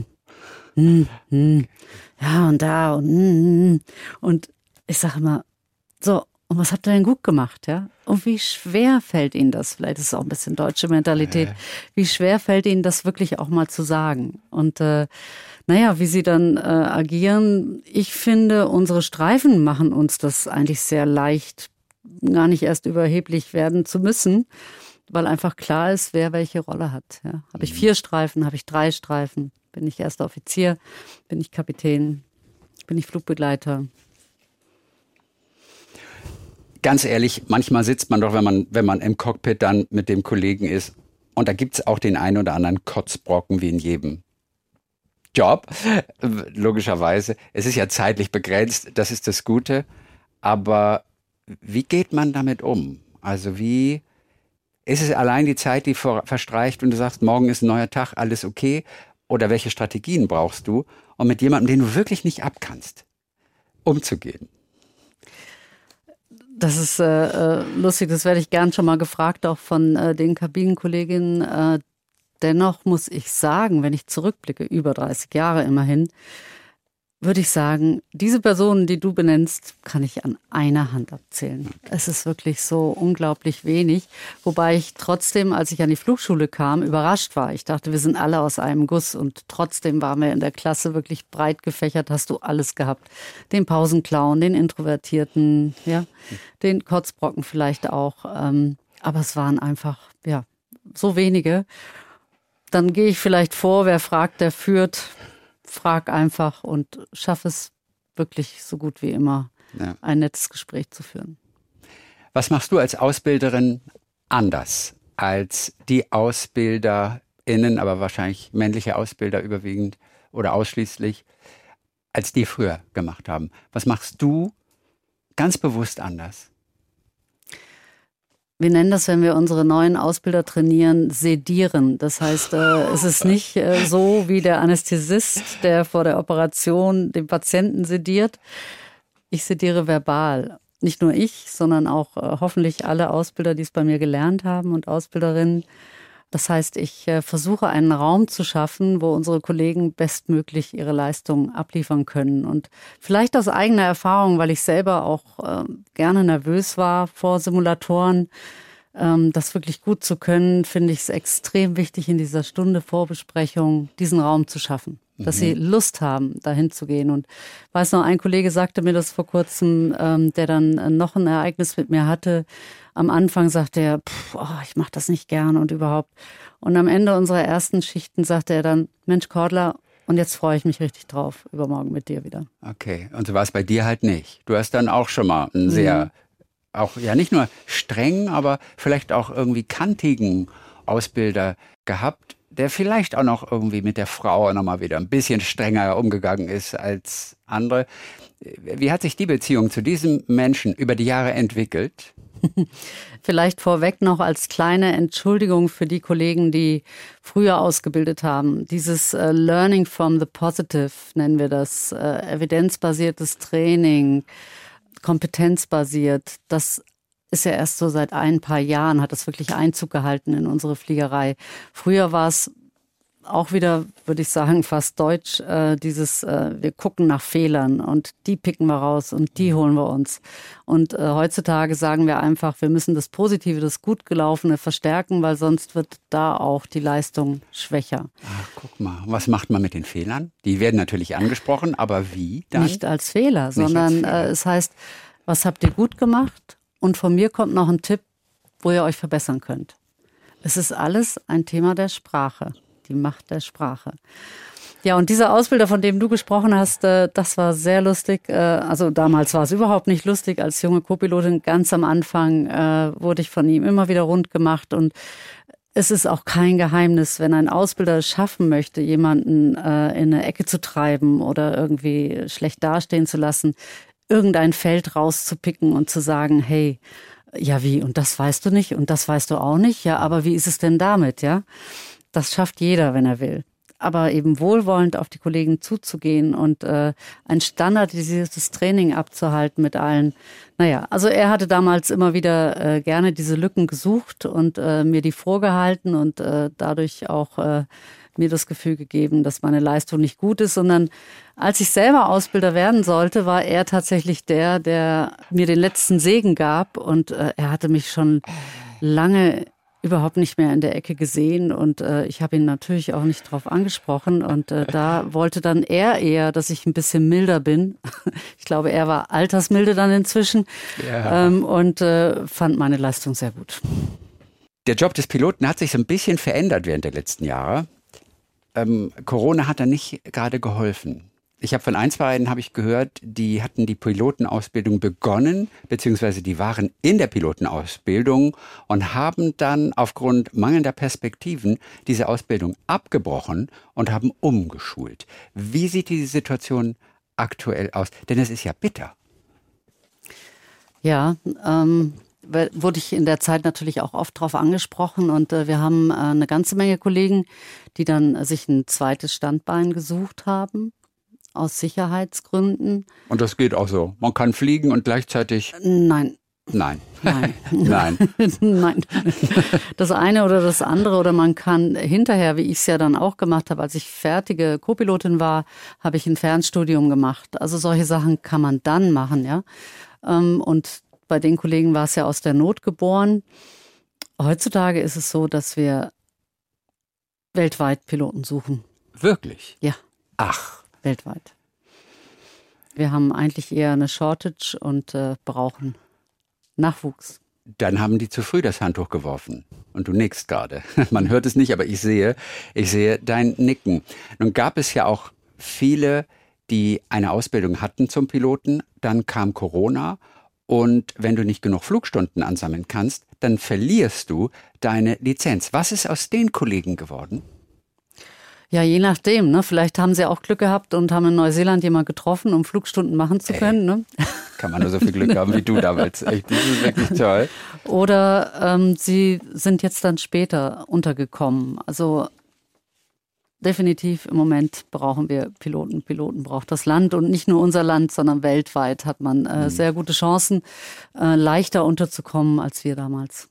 und da und ich sage immer, so, und was habt ihr denn gut gemacht, ja? Und wie schwer fällt Ihnen das? Vielleicht ist es auch ein bisschen deutsche Mentalität. Wie schwer fällt Ihnen das wirklich auch mal zu sagen? Und wie Sie dann agieren, ich finde, unsere Streifen machen uns das eigentlich sehr leicht, gar nicht erst überheblich werden zu müssen, weil einfach klar ist, wer welche Rolle hat. Ja? Habe ich 4 Streifen, habe ich 3 Streifen? Bin ich erster Offizier? Bin ich Kapitän? Bin ich Flugbegleiter? Ganz ehrlich, manchmal sitzt man doch, wenn man im Cockpit dann mit dem Kollegen ist, und da gibt es auch den einen oder anderen Kotzbrocken wie in jedem Job, logischerweise. Es ist ja zeitlich begrenzt, das ist das Gute, aber wie geht man damit um? Also wie ist es allein die Zeit, die verstreicht und du sagst, morgen ist ein neuer Tag, alles okay? Oder welche Strategien brauchst du, um mit jemandem, den du wirklich nicht abkannst, umzugehen? Das ist lustig, das werde ich gern schon mal gefragt, auch von den Kabinenkolleginnen. Dennoch muss ich sagen, wenn ich zurückblicke, über 30 Jahre immerhin, würde ich sagen, diese Personen, die du benennst, kann ich an einer Hand abzählen. Es ist wirklich so unglaublich wenig, wobei ich trotzdem, als ich an die Flugschule kam, überrascht war. Ich dachte, wir sind alle aus einem Guss und trotzdem waren wir in der Klasse wirklich breit gefächert, hast du alles gehabt. Den Pausenclown, den Introvertierten, ja, den Kotzbrocken vielleicht auch. Aber es waren einfach, ja, so wenige. Dann gehe ich vielleicht vor, wer fragt, der führt. Frag einfach und schaff es wirklich so gut wie immer, ein nettes Gespräch zu führen. Was machst du als Ausbilderin anders als die AusbilderInnen, aber wahrscheinlich männliche Ausbilder überwiegend oder ausschließlich, als die früher gemacht haben? Was machst du ganz bewusst anders? Wir nennen das, wenn wir unsere neuen Ausbilder trainieren, sedieren. Das heißt, es ist nicht so wie der Anästhesist, der vor der Operation den Patienten sediert. Ich sediere verbal. Nicht nur ich, sondern auch hoffentlich alle Ausbilder, die es bei mir gelernt haben und Ausbilderinnen. Das heißt, ich versuche einen Raum zu schaffen, wo unsere Kollegen bestmöglich ihre Leistungen abliefern können. Und vielleicht aus eigener Erfahrung, weil ich selber auch gerne nervös war vor Simulatoren, das wirklich gut zu können, finde ich es extrem wichtig, in dieser Stunde Vorbesprechung diesen Raum zu schaffen. Dass sie Lust haben, dahin zu gehen. Und weiß noch, ein Kollege sagte mir das vor kurzem, der dann noch ein Ereignis mit mir hatte. Am Anfang sagte er, ich mache das nicht gern und überhaupt. Und am Ende unserer ersten Schichten sagte er dann, Mensch Cordula, und jetzt freue ich mich richtig drauf, übermorgen mit dir wieder. Okay, und so war es bei dir halt nicht. Du hast dann auch schon mal einen sehr, auch ja nicht nur strengen, aber vielleicht auch irgendwie kantigen Ausbilder gehabt, der vielleicht auch noch irgendwie mit der Frau nochmal wieder ein bisschen strenger umgegangen ist als andere. Wie hat sich die Beziehung zu diesem Menschen über die Jahre entwickelt? Vielleicht vorweg noch als kleine Entschuldigung für die Kollegen, die früher ausgebildet haben. Dieses Learning from the Positive nennen wir das, evidenzbasiertes Training, kompetenzbasiert, das ist ja erst so seit ein paar Jahren, hat das wirklich Einzug gehalten in unsere Fliegerei. Früher war es auch wieder, würde ich sagen, fast deutsch, wir gucken nach Fehlern und die picken wir raus und die holen wir uns. Und heutzutage sagen wir einfach, wir müssen das Positive, das gut gelaufene verstärken, weil sonst wird da auch die Leistung schwächer. Ach, guck mal, was macht man mit den Fehlern? Die werden natürlich angesprochen, aber wie dann? Nicht als Fehler, sondern es heißt, was habt ihr gut gemacht? Und von mir kommt noch ein Tipp, wo ihr euch verbessern könnt. Es ist alles ein Thema der Sprache, die Macht der Sprache. Ja, und dieser Ausbilder, von dem du gesprochen hast, das war sehr lustig. Also damals war es überhaupt nicht lustig. Als junge Co-Pilotin ganz am Anfang wurde ich von ihm immer wieder rund gemacht. Und es ist auch kein Geheimnis, wenn ein Ausbilder es schaffen möchte, jemanden in eine Ecke zu treiben oder irgendwie schlecht dastehen zu lassen, irgendein Feld rauszupicken und zu sagen, hey, ja wie, und das weißt du nicht und das weißt du auch nicht, ja, aber wie ist es denn damit, ja? Das schafft jeder, wenn er will. Aber eben wohlwollend auf die Kollegen zuzugehen und ein standardisiertes Training abzuhalten mit allen. Naja, also er hatte damals immer wieder gerne diese Lücken gesucht und mir die vorgehalten und dadurch auch mir das Gefühl gegeben, dass meine Leistung nicht gut ist, sondern als ich selber Ausbilder werden sollte, war er tatsächlich der mir den letzten Segen gab und er hatte mich schon lange überhaupt nicht mehr in der Ecke gesehen und ich habe ihn natürlich auch nicht drauf angesprochen und da wollte dann er eher, dass ich ein bisschen milder bin. Ich glaube, er war altersmilde dann inzwischen und fand meine Leistung sehr gut. Der Job des Piloten hat sich so ein bisschen verändert während der letzten Jahre. Corona hat da nicht gerade geholfen. Ich habe von ein, zwei habe ich gehört, die hatten die Pilotenausbildung begonnen, beziehungsweise die waren in der Pilotenausbildung und haben dann aufgrund mangelnder Perspektiven diese Ausbildung abgebrochen und haben umgeschult. Wie sieht die Situation aktuell aus? Denn es ist ja bitter. Ja, wurde ich in der Zeit natürlich auch oft drauf angesprochen und wir haben eine ganze Menge Kollegen, die dann sich ein zweites Standbein gesucht haben, aus Sicherheitsgründen. Und das geht auch so? Man kann fliegen und gleichzeitig... Nein. Nein. Nein. Nein. Nein. Das eine oder das andere oder man kann hinterher, wie ich es ja dann auch gemacht habe, als ich fertige Co-Pilotin war, habe ich ein Fernstudium gemacht. Also solche Sachen kann man dann machen, ja. Und bei den Kollegen war es ja aus der Not geboren. Heutzutage ist es so, dass wir weltweit Piloten suchen. Wirklich? Ja. Ach. Weltweit. Wir haben eigentlich eher eine Shortage und brauchen Nachwuchs. Dann haben die zu früh das Handtuch geworfen. Und du nickst gerade. Man hört es nicht, aber ich sehe dein Nicken. Nun gab es ja auch viele, die eine Ausbildung hatten zum Piloten. Dann kam Corona. Und wenn du nicht genug Flugstunden ansammeln kannst, dann verlierst du deine Lizenz. Was ist aus den Kollegen geworden? Ja, je nachdem. Ne? Vielleicht haben sie auch Glück gehabt und haben in Neuseeland jemanden getroffen, um Flugstunden machen zu können. Ne? Kann man nur so viel Glück haben wie du damals. Echt, das ist wirklich toll. Oder sie sind jetzt dann später untergekommen. Also definitiv im Moment brauchen wir Piloten. Piloten braucht das Land und nicht nur unser Land, sondern weltweit hat man sehr gute Chancen, leichter unterzukommen als wir damals.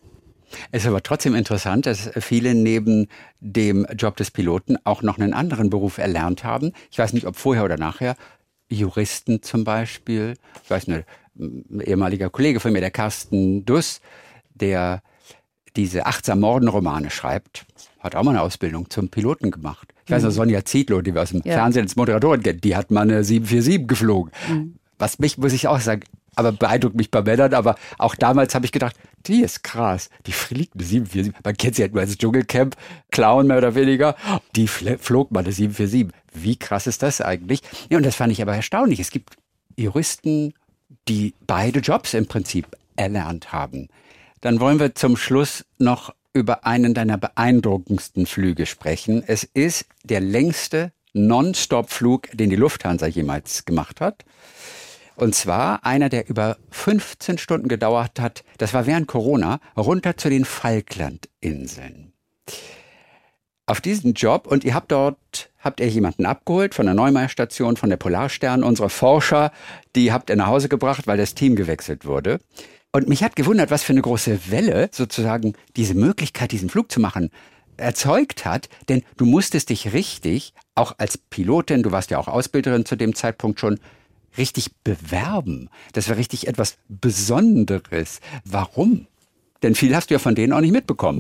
Es ist aber trotzdem interessant, dass viele neben dem Job des Piloten auch noch einen anderen Beruf erlernt haben. Ich weiß nicht, ob vorher oder nachher. Juristen zum Beispiel. Ich weiß nicht, ein ehemaliger Kollege von mir, der Carsten Duss, der diese Achtsam-Morden-Romane schreibt, hat auch mal eine Ausbildung zum Piloten gemacht. Ich weiß noch, Sonja Zietlow, die wir aus dem Fernsehen als Moderatorin kennen, die hat mal eine 747 geflogen. Was mich, muss ich auch sagen, aber beeindruckt mich bei Männern, aber auch damals habe ich gedacht, die ist krass, die fliegt eine 747. Man kennt sie halt nur als Dschungelcamp, Clown mehr oder weniger. Die flog mal eine 747. Wie krass ist das eigentlich? Ja, und das fand ich aber erstaunlich. Es gibt Juristen, die beide Jobs im Prinzip erlernt haben. Dann wollen wir zum Schluss noch über einen deiner beeindruckendsten Flüge sprechen. Es ist der längste Non-Stop-Flug, den die Lufthansa jemals gemacht hat. Und zwar einer, der über 15 Stunden gedauert hat, das war während Corona, runter zu den Falklandinseln. Auf diesen Job, und ihr habt ihr jemanden abgeholt von der Neumeier-Station, von der Polarstern, unsere Forscher, die habt ihr nach Hause gebracht, weil das Team gewechselt wurde. Und mich hat gewundert, was für eine große Welle sozusagen diese Möglichkeit, diesen Flug zu machen, erzeugt hat. Denn du musstest dich richtig, auch als Pilotin, du warst ja auch Ausbilderin zu dem Zeitpunkt schon, richtig bewerben. Das war richtig etwas Besonderes. Warum? Denn viel hast du ja von denen auch nicht mitbekommen.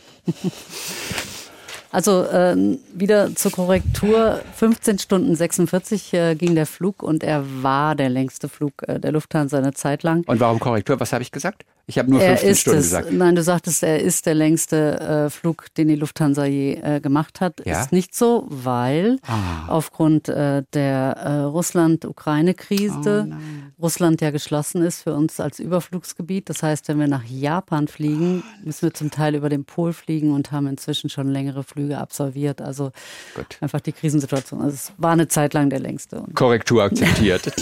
Also wieder zur Korrektur, 15 Stunden 46 ging der Flug und er war der längste Flug der Lufthansa eine Zeit lang. Und warum Korrektur? Was habe ich gesagt? Ich habe nur 15 Stunden gesagt. Nein, du sagtest, er ist der längste Flug, den die Lufthansa je gemacht hat. Ja? Ist nicht so, weil aufgrund der Russland-Ukraine-Krise Russland ja geschlossen ist für uns als Überflugsgebiet. Das heißt, wenn wir nach Japan fliegen, müssen wir zum Teil über den Pol fliegen und haben inzwischen schon längere Flüge absolviert. Also einfach die Krisensituation. Also es war eine Zeit lang der längste. Korrektur akzeptiert.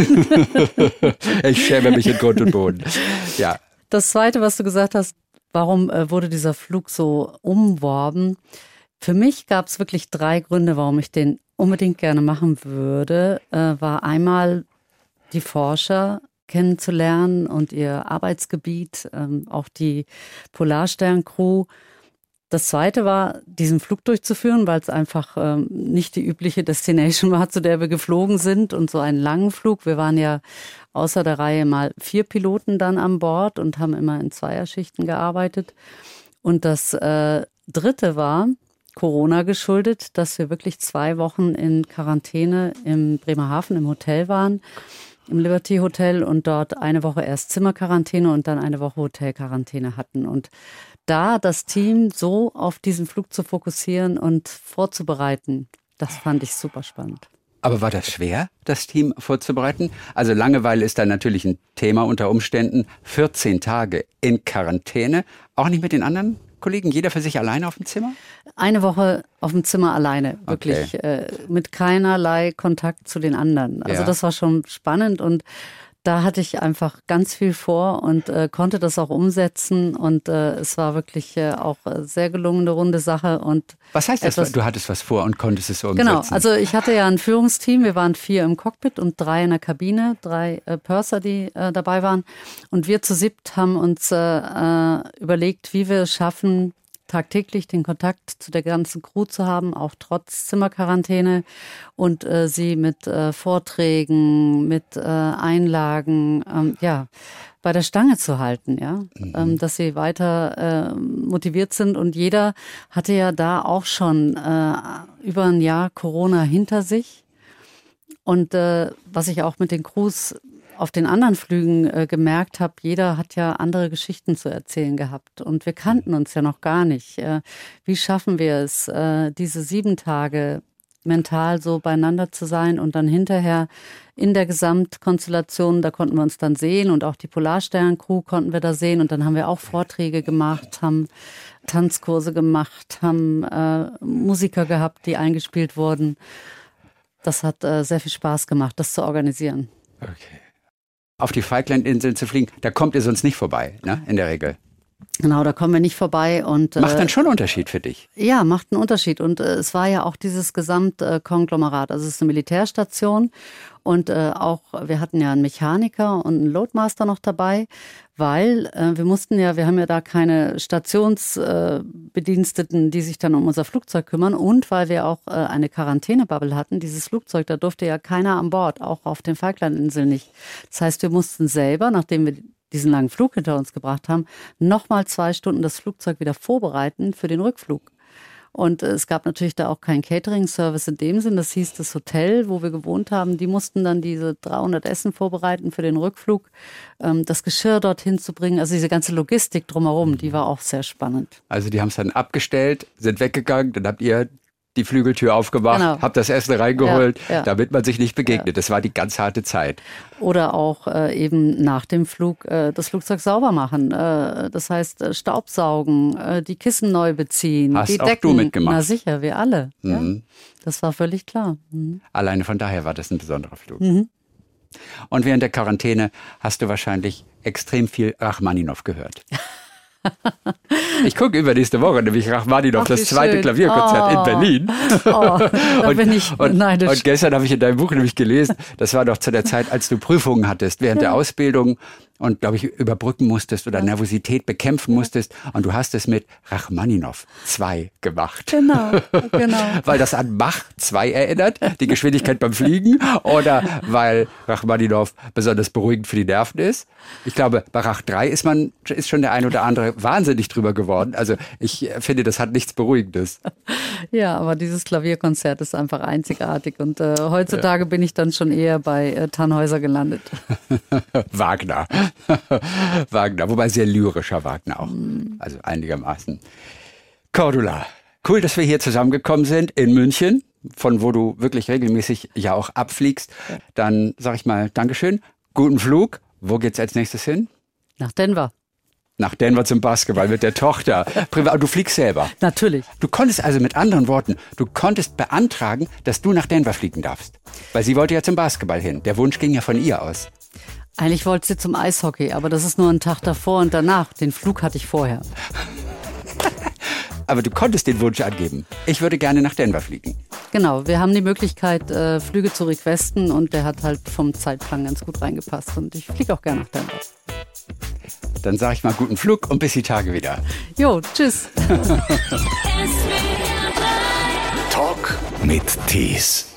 Ich schäme mich in Grund und Boden. Ja. Das Zweite, was du gesagt hast, warum wurde dieser Flug so umworben? Für mich gab es wirklich 3 Gründe, warum ich den unbedingt gerne machen würde. War einmal die Forscher kennenzulernen und ihr Arbeitsgebiet, auch die Polarstern-Crew. Das Zweite war, diesen Flug durchzuführen, weil es einfach nicht die übliche Destination war, zu der wir geflogen sind. Und so einen langen Flug. Wir waren ja außer der Reihe mal 4 Piloten dann an Bord und haben immer in Zweierschichten gearbeitet. Und das Dritte war Corona geschuldet, dass wir wirklich 2 Wochen in Quarantäne im Bremerhaven im Hotel waren, im Liberty Hotel, und dort eine Woche erst Zimmerquarantäne und dann eine Woche Hotelquarantäne hatten. Und da das Team so auf diesen Flug zu fokussieren und vorzubereiten, das fand ich super spannend. Aber war das schwer, das Team vorzubereiten? Also Langeweile ist da natürlich ein Thema unter Umständen. 14 Tage in Quarantäne, auch nicht mit den anderen Kollegen, jeder für sich alleine auf dem Zimmer? Eine Woche auf dem Zimmer alleine, wirklich, mit keinerlei Kontakt zu den anderen. Also das war schon spannend und da hatte ich einfach ganz viel vor und konnte das auch umsetzen und es war wirklich auch sehr gelungene, runde Sache. Und was heißt das, du hattest was vor und konntest es so umsetzen? Genau, also ich hatte ja ein Führungsteam, wir waren 4 im Cockpit und 3 in der Kabine, 3 Purser, die dabei waren. Und wir zu 7 haben uns überlegt, wie wir es schaffen, tagtäglich den Kontakt zu der ganzen Crew zu haben, auch trotz Zimmerquarantäne und sie mit Vorträgen, mit Einlagen, bei der Stange zu halten, dass sie weiter motiviert sind. Und jeder hatte ja da auch schon über ein Jahr Corona hinter sich. Und was ich auch mit den Crews auf den anderen Flügen gemerkt habe, jeder hat ja andere Geschichten zu erzählen gehabt und wir kannten uns ja noch gar nicht. Wie schaffen wir es, diese 7 Tage mental so beieinander zu sein und dann hinterher in der Gesamtkonstellation, da konnten wir uns dann sehen und auch die Polarstern-Crew konnten wir da sehen und dann haben wir auch Vorträge gemacht, haben Tanzkurse gemacht, haben Musiker gehabt, die eingespielt wurden. Das hat sehr viel Spaß gemacht, das zu organisieren. Okay. Auf die Falklandinseln zu fliegen, da kommt ihr sonst nicht vorbei, ne? In der Regel. Genau, da kommen wir nicht vorbei. Und macht dann schon einen Unterschied für dich? Ja, macht einen Unterschied. Und es war ja auch dieses Gesamtkonglomerat. Also es ist eine Militärstation und auch, wir hatten ja einen Mechaniker und einen Loadmaster noch dabei, weil wir haben ja da keine Stationsbediensteten, die sich dann um unser Flugzeug kümmern und weil wir auch eine Quarantänebubble hatten. Dieses Flugzeug, da durfte ja keiner an Bord, auch auf den Falklandinseln nicht. Das heißt, wir mussten selber, nachdem wir diesen langen Flug hinter uns gebracht haben, nochmal 2 Stunden das Flugzeug wieder vorbereiten für den Rückflug. Und es gab natürlich da auch keinen Catering-Service in dem Sinn. Das hieß, das Hotel, wo wir gewohnt haben, die mussten dann diese 300 Essen vorbereiten für den Rückflug, das Geschirr dorthin zu bringen. Also diese ganze Logistik drumherum, die war auch sehr spannend. Also die haben es dann abgestellt, sind weggegangen, dann habt ihr die Flügeltür aufgemacht, habt das Essen reingeholt, damit man sich nicht begegnet. Ja. Das war die ganz harte Zeit. Oder auch eben nach dem Flug das Flugzeug sauber machen. Das heißt Staubsaugen, die Kissen neu beziehen, Hast die auch Decken. Du mitgemacht? Na sicher, wir alle. Mhm. Ja. Das war völlig klar. Mhm. Alleine von daher war das ein besonderer Flug. Mhm. Und während der Quarantäne hast du wahrscheinlich extrem viel Rachmaninow gehört. Ich gucke übernächste Woche nämlich Rachmaninow, das zweite Klavierkonzert in Berlin. Da bin ich neidisch. Und gestern habe ich in deinem Buch nämlich gelesen, das war doch zu der Zeit, als du Prüfungen hattest während der Ausbildung und, glaube ich, überbrücken musstest oder Nervosität bekämpfen musstest. Und du hast es mit Rachmaninow 2 gemacht. Genau. Weil das an Mach 2 erinnert, die Geschwindigkeit beim Fliegen, oder weil Rachmaninow besonders beruhigend für die Nerven ist. Ich glaube, bei Rach 3 ist schon der ein oder andere wahnsinnig drüber geworden. Also ich finde, das hat nichts Beruhigendes. Ja, aber dieses Klavierkonzert ist einfach einzigartig. Und heutzutage bin ich dann schon eher bei Tannhäuser gelandet. Wagner, wobei sehr lyrischer Wagner auch, also einigermaßen. Cordula, cool, dass wir hier zusammengekommen sind in München, von wo du wirklich regelmäßig ja auch abfliegst. Dann sag ich mal Dankeschön, guten Flug. Wo geht's als nächstes hin? Nach Denver. Nach Denver zum Basketball mit der Tochter. Du fliegst selber. Natürlich. Du konntest also mit anderen Worten, du konntest beantragen, dass du nach Denver fliegen darfst. Weil sie wollte ja zum Basketball hin. Der Wunsch ging ja von ihr aus. Eigentlich wollte sie zum Eishockey, aber das ist nur ein Tag davor und danach. Den Flug hatte ich vorher. Aber du konntest den Wunsch angeben. Ich würde gerne nach Denver fliegen. Genau, wir haben die Möglichkeit, Flüge zu requesten und der hat halt vom Zeitplan ganz gut reingepasst. Und ich fliege auch gerne nach Denver. Dann sage ich mal guten Flug und bis die Tage wieder. Jo, tschüss. Talk mit Tees.